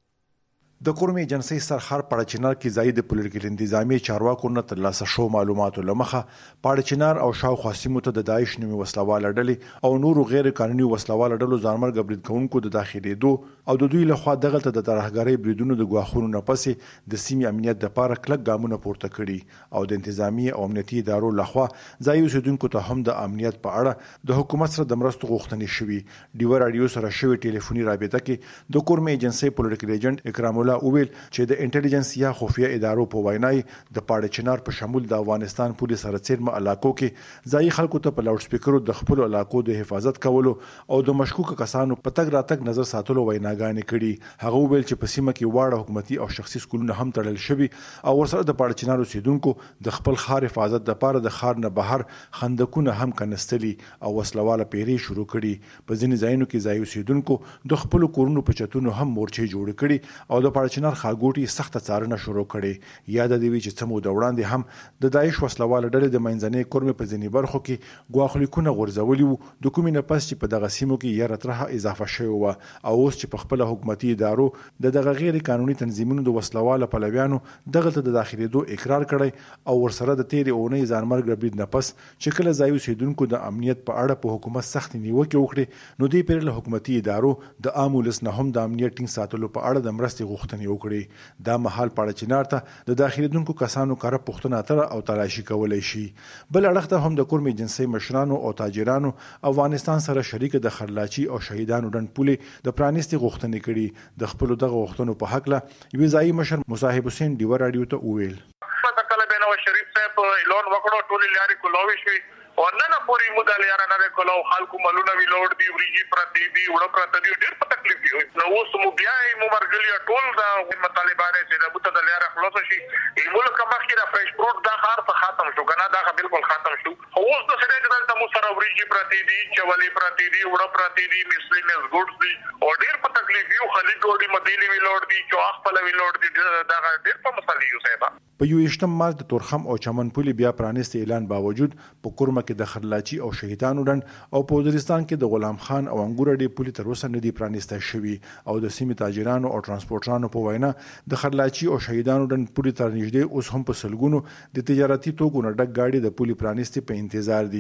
د کورمه ایجنسی سرخر پړچنار کې ځای د پولیټیکل انتظامی چارواکو نه ترلاسه شو معلوماتو لمخه پړچنار او شاوخوا سیمو ته د داعش نومي وسلواله ډلې او نورو غیر قانوني وسلواله ډلو ځانمرګ برید کوونکو د داخليدو او د دوی لخوا دغه ته د ترهګرۍ بریدونو د غواخونو نه پسې د سیمې امنیت لپاره کلک ګامونه پورته کړي او د انتظامی او امنیتي ادارو لخوا ځای اوسیدونکو ته هم د امنیت په اړه د حکومت سره د مرستو غوښتنې شوې. ډیور رادیو سره شوې ټلیفوني رابطه کې د کورمه ایجنسی پولیټیکل ایجنټ اکرام اوویل چې د انټيليجنس یا خفیه ادارو په وینای د پاړه چنار په شمول د افغانستان پولیس سره څیرمه علاقو کې ځای خلکو ته په لاوډ سپیکرو د خپل علاقو د حفاظت کولو او د مشکوک کسانو په تګ راتګ نظر ساتلو ویناګانې کړي. هغه ویل چې په سیمه کې واړه حکومتي او شخصي سکولونه هم تړل شوي او ورسره د پاړه چنار اوسیدونکو د خپل خار حفاظت لپاره د خار نه بهر خندقونه هم کنستلي او وسلواله پیری شروع کړي. په ځینې ځایونو کې ځای اوسیدونکو د خپل کورونو په چتونو هم مورچې جوړ کړي او د پاړه چنار خاګوټي سخت څارنه شروع کړي. یاد دی چې څمو د وړاندې هم د داعش وسلواله ډلې د منځنۍ کورمه په ځینې برخو کې غواخلیکونه غورځولي وو د کومې نه پس چې په دغه سیمو کې یې راتره اضافه شوی و او اوس چې په خپل حکومتي ادارو د دغه غیر قانوني تنظیمونو د وسلواله پلویانو دغه ته د داخليدو اقرار کړی او ورسره د تیرې اونۍ ځانمرګ برید نه پس چې کله ځای اوسیدونکو د امنیت په اړه په حکومت سخت نیوکه وکړي نو دوی پر له حکومتي ادارو د عامولس نه هم د امنیت ټینګ ساتلو په اړه د مرستې غوښتنې وکړي. دا مهال پاړه چنار ته د داخليدونکو کسانو کار پښتنه اتر او تلاشي کولای شي. بل اړخ ته هم د کورمه ایجنسی مشرانو او تاجرانو افغانستان سره شریک د خرلاچي او شهیدانو ډن پولې د پرانیستي غوښتنې کړي. د خپل دغه غوښتنو په حق له یو ځای مشر مصاحب حسین ډیور رادیو ته وویل کله به نو شریف صاحب اعلان وکړو ټول لاري کولاوي شي او نن پوری مودا لاره نه کولاو خلکو ملونه وی لوړ دی وريجي پرتی دی وړ پرتی دی ډېر په تکلیف دی نو اوس مو بیا مو مرګلیا ټول دا مطالبه چې د بوته د لاره خلاص شي ای ملک مخکې د فرش پروت دا خار څه ختم شو کنه دا بالکل ختم شو. اوس د سړي د تاسو سره وريجي پرتی دی چولي پرتی دی وړ پرتی دی مسلمز ګډز دی او ډېر په تکلیف یو خلیګ ګوډي مدینه وی لوړ دی چې خپل وی لوړ دی دا ډېر په مسلې یو صاحب. په یو اشتم مارچ د تورخم او چمن پولی بیا پرانست اعلان باوجود په کورمه کې د خرلاچي او شهیدانو ډن او په وزیرستان کې د غلام خان او انګور ډې پولی تر اوسه نه دی پرانسته شوی او د سیمې تاجرانو او ترانسپورټرانو په وینا د خرلاچي او شهیدانو ډن پولی تر نږدې اوس هم په سلګونو د تجارتي توکو نه ډک گاډي د پولی پرانستي په انتظار دي.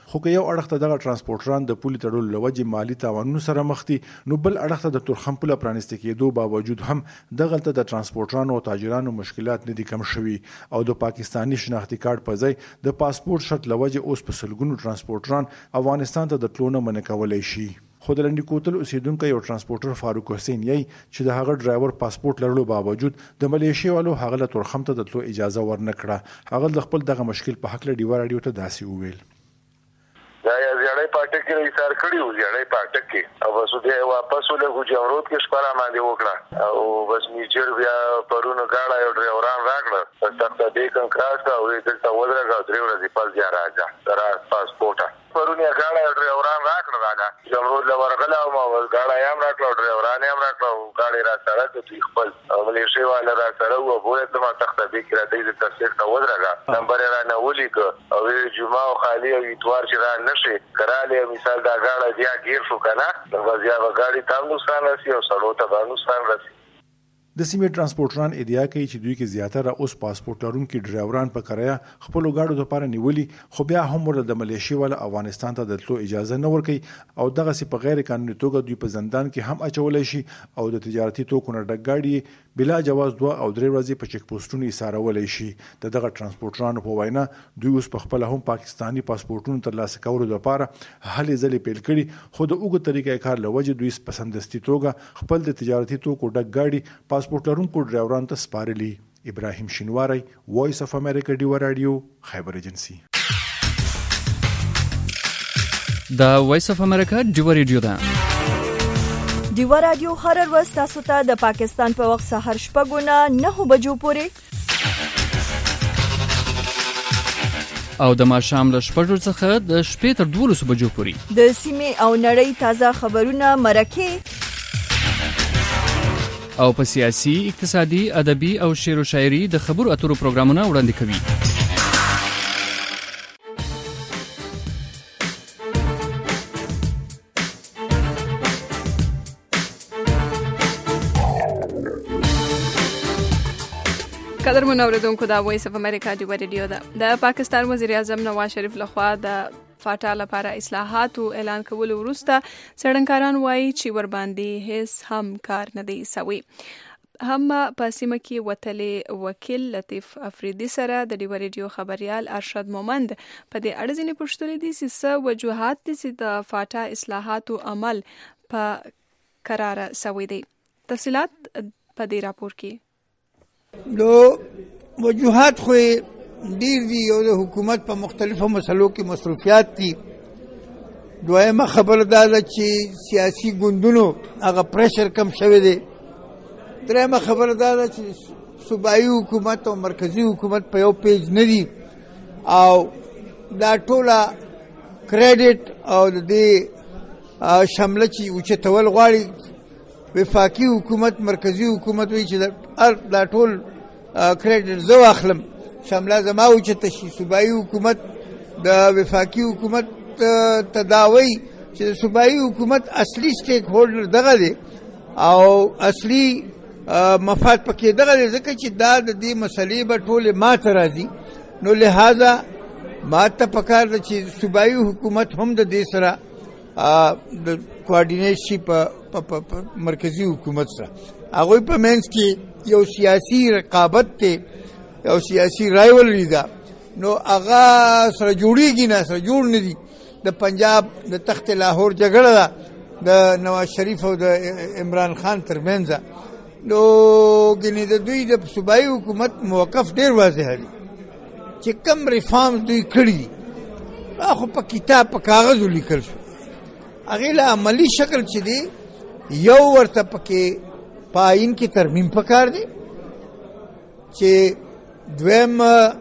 خو که یو اړخ ته دغه ترانسپورټران د پولي تړلو له وجې مالي تاوانونو سره مخ دي، نو بل اړخ ته د تورخم پوله پرانیسته کېدو باوجود هم دغلته د ترانسپورټرانو او تاجرانو مشکلات نه دي کم شوي او د پاکستاني شناختي کارت په ځای د پاسپورت شرط له وجې اوس په سلګونو ترانسپورټران افغانستان ته د تلو نه منع کولی شي. خو د لنډي کوتل اوسیدونکی یو ترانسپورټر فاروق حسین یې چې د هغه ډرایور پاسپورت لرلو باوجود د ملیشیا والو هغه له تورخم ته د تلو اجازه ورنه کړه. هغه د خپل دغه مشکل په حق له ډیوا راډیو ته داسې وویل: دا زیړې پاټک کې ایثار کړی و، زیړې پاټک کې او بس بیا واپس ولې ګجامرود کې شپه باندې وکړه او بس میچر بیا پرونو گاډا یو ډرایوران راکړه پس تاسو دې کم کراس او دې ودرګه درې ورځې پس بیا راځه تر پاسپورت پرونی گاډا یو ډرایوران راکړه راځه جمرود له ورغله او ما گاډا یې هم راکړه ډرایوران یې هم راکړه گاډي را سره ته خپل او ملیشیا والا را سره و بوله ته ما تخته دې کړه دې تفسیر ته ودرګه نمبر را نه ولیک او جمعه او خالی او اتوار چې را نشي کراله مثال دا گاډا بیا گیر شو کنه نو بیا گاډي تام نقصان راسي او سړو ته به نقصان راسي. د سیمې ترانسپورټران ادعا کوي چې دوی کې زیاتره اوس پاسپورت لرونکي ډرایوران په کرایه خپلو ګاډو لپاره نیولي، خو بیا هم ورته د ملیشیا والا افغانستان ته د تلو اجازه نه ورکوي او دغسې په غیر قانوني توګه دوی په زندان کې هم اچولی شي او د تجارتي توکو نه ډک ګاډي بلا جواز دوه او درې ورځې په چک پوسټونو ایسارولی شي. د دغه ترانسپورټرانو په وینا دوی اوس په خپله هم پاکستاني پاسپورټونو ترلاسه کولو لپاره هلې ځلې پیل کړي، خو د اوږد طریقه کار له وجې دوی په سمدستي توګه خپل د تجارتي توکو ډک ګاډي پاسپورت لرونکو ډرایورانو ته سپارلي. ابراهیم شینواری، وایس اف امریکا، ډیوا راډیو، خیبر ایجنسی. دا وایس اف امریکا ډیوا راډیو ده. ډیوا راډیو هر ورځ تاسو ته د پاکستان په وخت سهار شپږ نه نهه بجو پورې او د ماښام له شپږو څخه د شپې تر دولسو بجو پورې د سیمې او نړۍ تازه خبرونه، مرکې او په سیاسي، اقتصادي، ادبي او شعر و شاعري د خبرو اترو پروګرامونه وړاندې کوي. قدرمن اوریدونکو، دا وایس اف امریکا ډیوا راډیو ده. د پاکستان وزیر اعظم نواز شریف لخوا د فاټا لپاره اصلاحاتو اعلان کولو وروسته څېړنکاران وایي چې ورباندې هیڅ هم کار نه دی سوی. هم په سیمه کې وتلې وکیل لطیف افریدي سره د ډیوا راډیو خبريال ارشد مومند په دې اړه ځینې پوښتنې دي چې څه وجوهات دي چې د فاټا اصلاحاتو عمل په قرار سوی دی. تفصيلات په دې راپور کې. نو وجوهات خو ډیر دي، او د حکومت په مختلفو مسلو کې مصروفیات دي. دویمه خبر دا ده چې سیاسي ګوندونو هغه پریشر کم شوی دی. دریمه خبر دا ده چې صوبایي حکومت او مرکزی حکومت په یو پیج نه دي او دا ټوله کریډټ او د دې شامله چې اوچتول غواړي وفاقي حکومت، مرکزی حکومت وایي چې دا ټول کریډټ زه واخلم، شامله زما اوچته شي. صوبایي حکومت د وفاقي حکومت تداوی چې د صوبایي حکومت اصلي سټیک هولډر دغه دی او اصلي مفاد پکې دغه دی، ځکه چې دا د دې مسلې به ټولې ماته راځي. نو لہذا ماته پکار ده چې صوبایي حکومت هم د دې سره د کوارډینیټ شي په مرکزی حکومت سره. هغوی په منځ کې یو سیاسي رقابت دی، یو سیاسي رایولري ده، نو هغه سره جوړیږي نه، سره جوړ نه دي. د پنجاب د تخت لاهور جګړه ده د نواز شریف او د عمران خان ترمنځ، نو ګنې د دوی د صوبایي حکومت موقف ډیر واضح دی چې کم ریفارمز دوی کړي دي خو په کتاب په کاغذ ولیکل شو، هغې له عملي شکل چې دی یو ورته پکې په آئین کې ترمیم پکار دی، چې دویم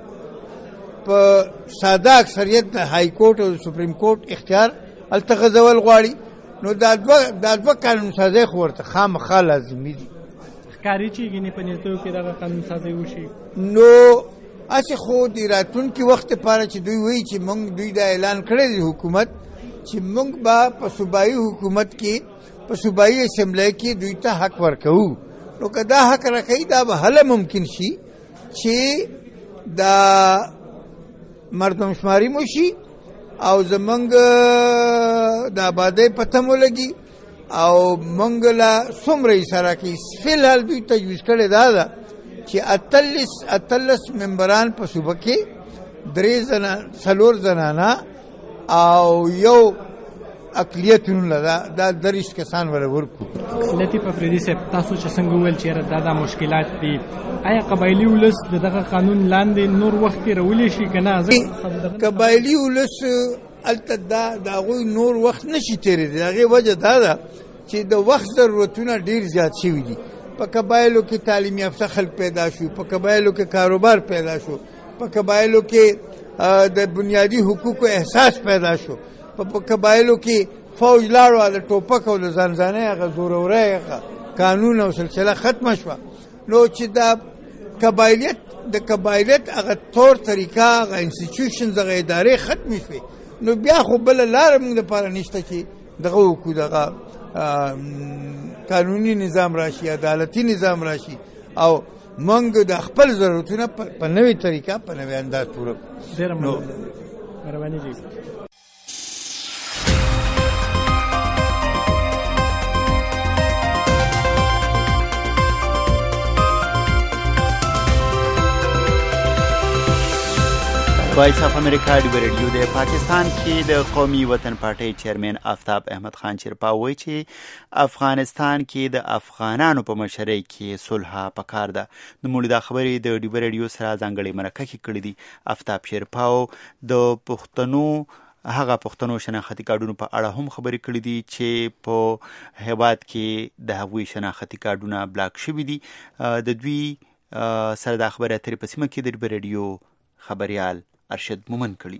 په ساده اکثریت د های کورټ او سپریم کورټ اختیار هلته غځول غواړي. نو دا دوه دا دوه قانون سازی خو ورته خامخا لازمي دي. ښکاري چې ګینې په نږدېو کې دغه قانون سازی وشي. نو هسې خو د راتلونکي وخت لپاره چې دوی وایي چې موږ دوی دا اعلان کړی دی حکومت چې موږ به په صوبایي حکومت کې په صوبایي اسمبلی کې دوی ته حق ورکوو. نو که دا حق راکوي دا به هله ممکن شي چې دا مردم شماري مو شي او زمونږ د آبادۍ پته مو لګي او مونږ له څومره اشاره کوي. فلحال دوی تجویز کړې دا ده چې اتلس اتلس ممبران په صوبه کې درې زنه څلور زنانه او یو اقلیتونو لدا دا دریش کسان ور ورکو. لطیف افریدي صاحب تاسو چې څنګه ویل چې دا د مشکلات دي آیا قبایلی ولس دغه قانون لاندې نور وخت رولې شي کنه؟ قبایلی ولس الته دا د غوي نور وخت نشي تیرې دی. هغه وجه دا ده چې د وخت ضرورتونه ډیر زیات شوي دي. په قبایلو کې تعلیم یافته خلک پیدا شو، په قبایلو کې کاروبار پیدا شو، په قبایلو کې د بنیادی حقوقو احساس پیدا شو، په قبایلو کې فوج لاړو د ټوپک او د ځانځانۍ هغه زورورۍ قانون او سلسله ختمه شوه. نو چې دا قبایلیت د قبایلیت هغه طور طریقه هغه انسټیټیوشنز هغه ادارې ختمې شوې، نو بیا خو بله لاره موږ دپاره نشته چې دغه وکړو، دغه قانوني نظام راشي، عدالتي نظام راشي او موږ د خپل ضرورتونه په نوې طریقه په نوې انداز پوره کړو. ډېره مهرباني جی. وایس اف امریکا ډیو ریډیو د پاکستان کې د قومي وطن پارټۍ چیرمن آفتاب احمد خان چرپا وایي چې افغانستان کې د افغانانو په مشرۍ کې صلح پکار ده. د موږ د خبرې د ډیو ریډیو سره ځانګړې مرکه کې کړې دي. آفتاب چرپا د پښتنو هغه پښتنو شناختی کارډونو په اړه هم خبرې کړې دي چې په هیواد کې د هغوی شناختی کارډونه بلاک شوي دي. د دوی سره د خبرې اترې په سیمه کې د ډیو ریډیو خبريال ارشد مومن کړي.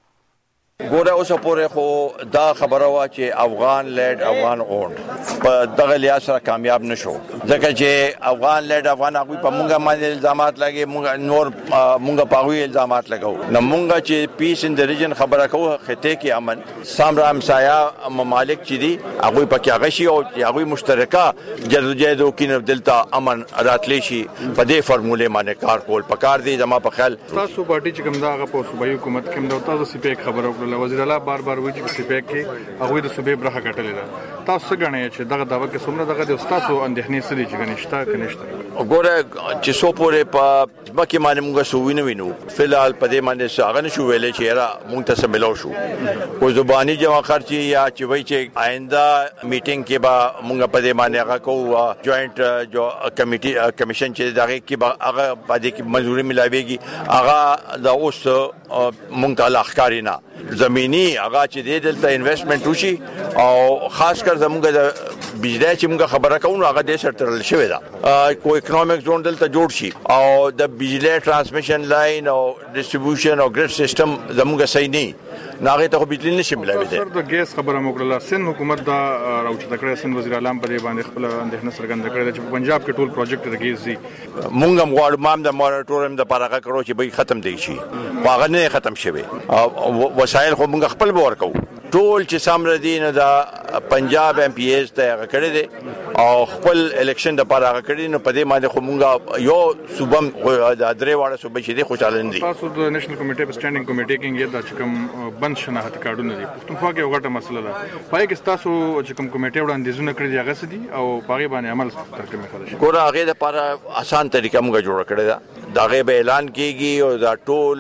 ګوره اوسه پورې خو دا خبره وا چې افغان لیډ افغان اونډ په دغه لحاظ سره کامیاب نشو، ځکه چې افغان لیډ افغان هغوی په مونږه باندې الزامات لګي، مونږ نور مونږه په هغوی الزامات لګو. نو مونږه چې پیس ان د ریجن خبره کوو خطې کې امن سامرا همسایه ممالک چې دي هغوی پکې هغه شي او هغوی مشترکه جدوجہد وکړي نو دلته امن راتلی شي. په دې فرمولې باندې کار کول پکار دي. زما په خیال تاسو پارټي چې کوم دا هغه په صوبایي حکومت کې د تاسو سپیک خبره وکړه، وزیر اعلی بار بار وایي چې سپیک کې هغوی د صوبې برخه ګټلې ده. تاسو څه ګڼئ چې دغه دعوه کې څومره دغه د تاسو اندېښنې څه دي چې ګڼې شته که نشته؟ ګوره چې څو پورې په ځمکې باندې مونږ څه وینو وینو فلحال په دې باندې څه هغه نشو ویلی چې یاره مونږ ته څه میلاو شو. خو زباني جمع خرچي یا چې وایي چې آینده میټینګ کې به مونږ په دې باندې هغه کوو جوائنټ جو کمیټي کمیشن چې د هغې کې به هغه په دې کې منظوري ملاویږي، هغه د اوس مونږ ته لا ښکاري نه. زمینی هغه چې دی دلته انویسټمنټ وشي او خاص کر زموږ د بجلی چې موږ خبره کوو هغه دې سره تړل شوې ده. کو اکنامک زون دلته جوړ شي او د بجلی ترانسمیشن لاین او ډسټریبیوشن او ګریډ سیستم زموږ صحیح نه ناغه ته بجلی نشي ملایوي ده. سر د ګیس خبره موکړه سند حکومت دا راوچته کړې، سند وزیر اعلی په دې باندې خپل اندېښنه څرګنده کړې چې په پنجاب کې ټول پروجیکټ د ګیس دي. مونږ هم غواړو مام د مورټوریم د پارغه کړو چې به ختم دی شي، هغه نه ختم شوی. وسایل خو مونږ خپل به ورکو. ټول چې سامره دي نه دا پنجاب ایم پی ایز ته هغه کړی دی او خپل الیکشن د پاره هغه کړی، نو په دې باندې خو مونږ یو صوبه د درې واړه صوبې چې دي خوشاله نه دي. تاسو د نېشنل کمیټې په سټانډینګ کمیټې کې یې دا چې کوم بند شناخت کارډونه دي پښتونخوا کې یو غټه مسله ده، پای کې تاسو چې کوم کمیټې وړاندیزونه کړی دي هغه څه دي او پاغي باندې عمل تر کومه خاله شي؟ ګوره هغه د پاره آسان طریقه مونږ جوړ کړی دا داغه به اعلان کیږي او دا ټول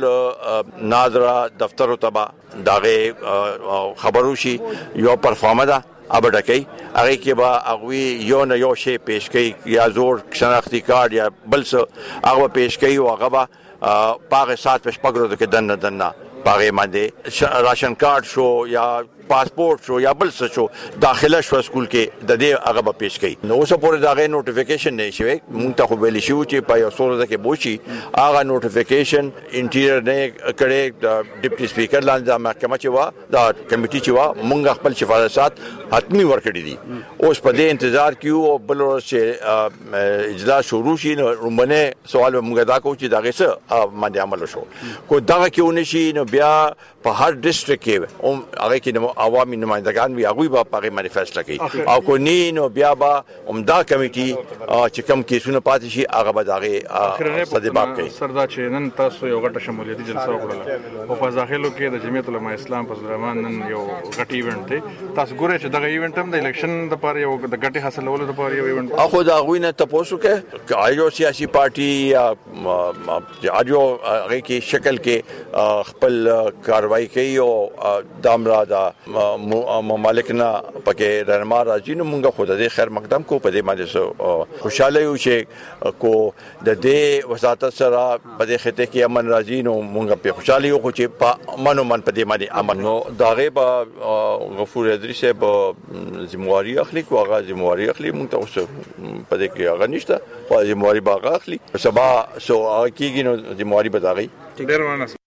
ناظره دفتر تبا داغه خبرو شي یو پرفارمه ده ابډه کوي هغه کې به هغه یو نه یو شی پیش کوي یا زور شناختی کارت یا بل څه هغه پیش کوي او هغه به پاغه سات پښ پګرو کې دنه دنه پاغه باندې راشن کارت شو یا پاسپورت شو یا بل څه شو داخله شو سکول کې د دې هغه به پیش کړي. نو اوس پورې داغه نوټیفیکیشن نه شوی مونږ ته خو ویل شو چې په یو سورزه کې بوشي هغه نوټیفیکیشن انټیریئر نه کړي ډیپټي سپیکر لاندې محکمه چې وا دا کمیټي چې وا مونږ خپل شفاعت حتمی ورکړي دي. اوس په دې انتظار کیو او بل ورځ چې اجلاس شروع شي نو رومبنه سوال مونږ دا کوو چې داغه څه باندې عمل شو کو داغه کې ونشي نو بیا په هر ډیسټریکټ کې هم هغه کې عوامي نمائندگان وي هغه به په مانیفست لګي او کو نی نو بیا به عمده کمیټي چې کوم کیسونه پاتې شي هغه به دغه صدباب کوي. سردا چې نن تاسو یو غټه شمولیتي جلسه وکړه او په داخلو کې د جمعیت العلماء اسلام فضل الرحمن نن یو غټ ایونت دی. تاسو ګورئ چې دغه ایونت هم د الیکشن لپاره یو د غټي حاصلولو لپاره یو ایونت اخو دا غوینه تاسو کې آیو سیاسي پارټي یا آجو هغه کې شکل کې خپل کاروایی کوي او دامرا د ممالکنا پکې رهنما راځي نو موږ خو د خیر مقدم کو په دې باندې خوشاله یو چې کو د دې وساتت سره په دې خطه کې امن راځي نو موږ په خوشاله یو چې په منو من په دې باندې امن نو داغه به غفور ادریس به ذمہواری اخلي کو هغه ذمہواری اخلي موږ ته اوس په دې کې هغه نشته خو ذمہواری باغ اخلي سبا سو کېږي نو ذمہواری بداغي. ډیر مننه.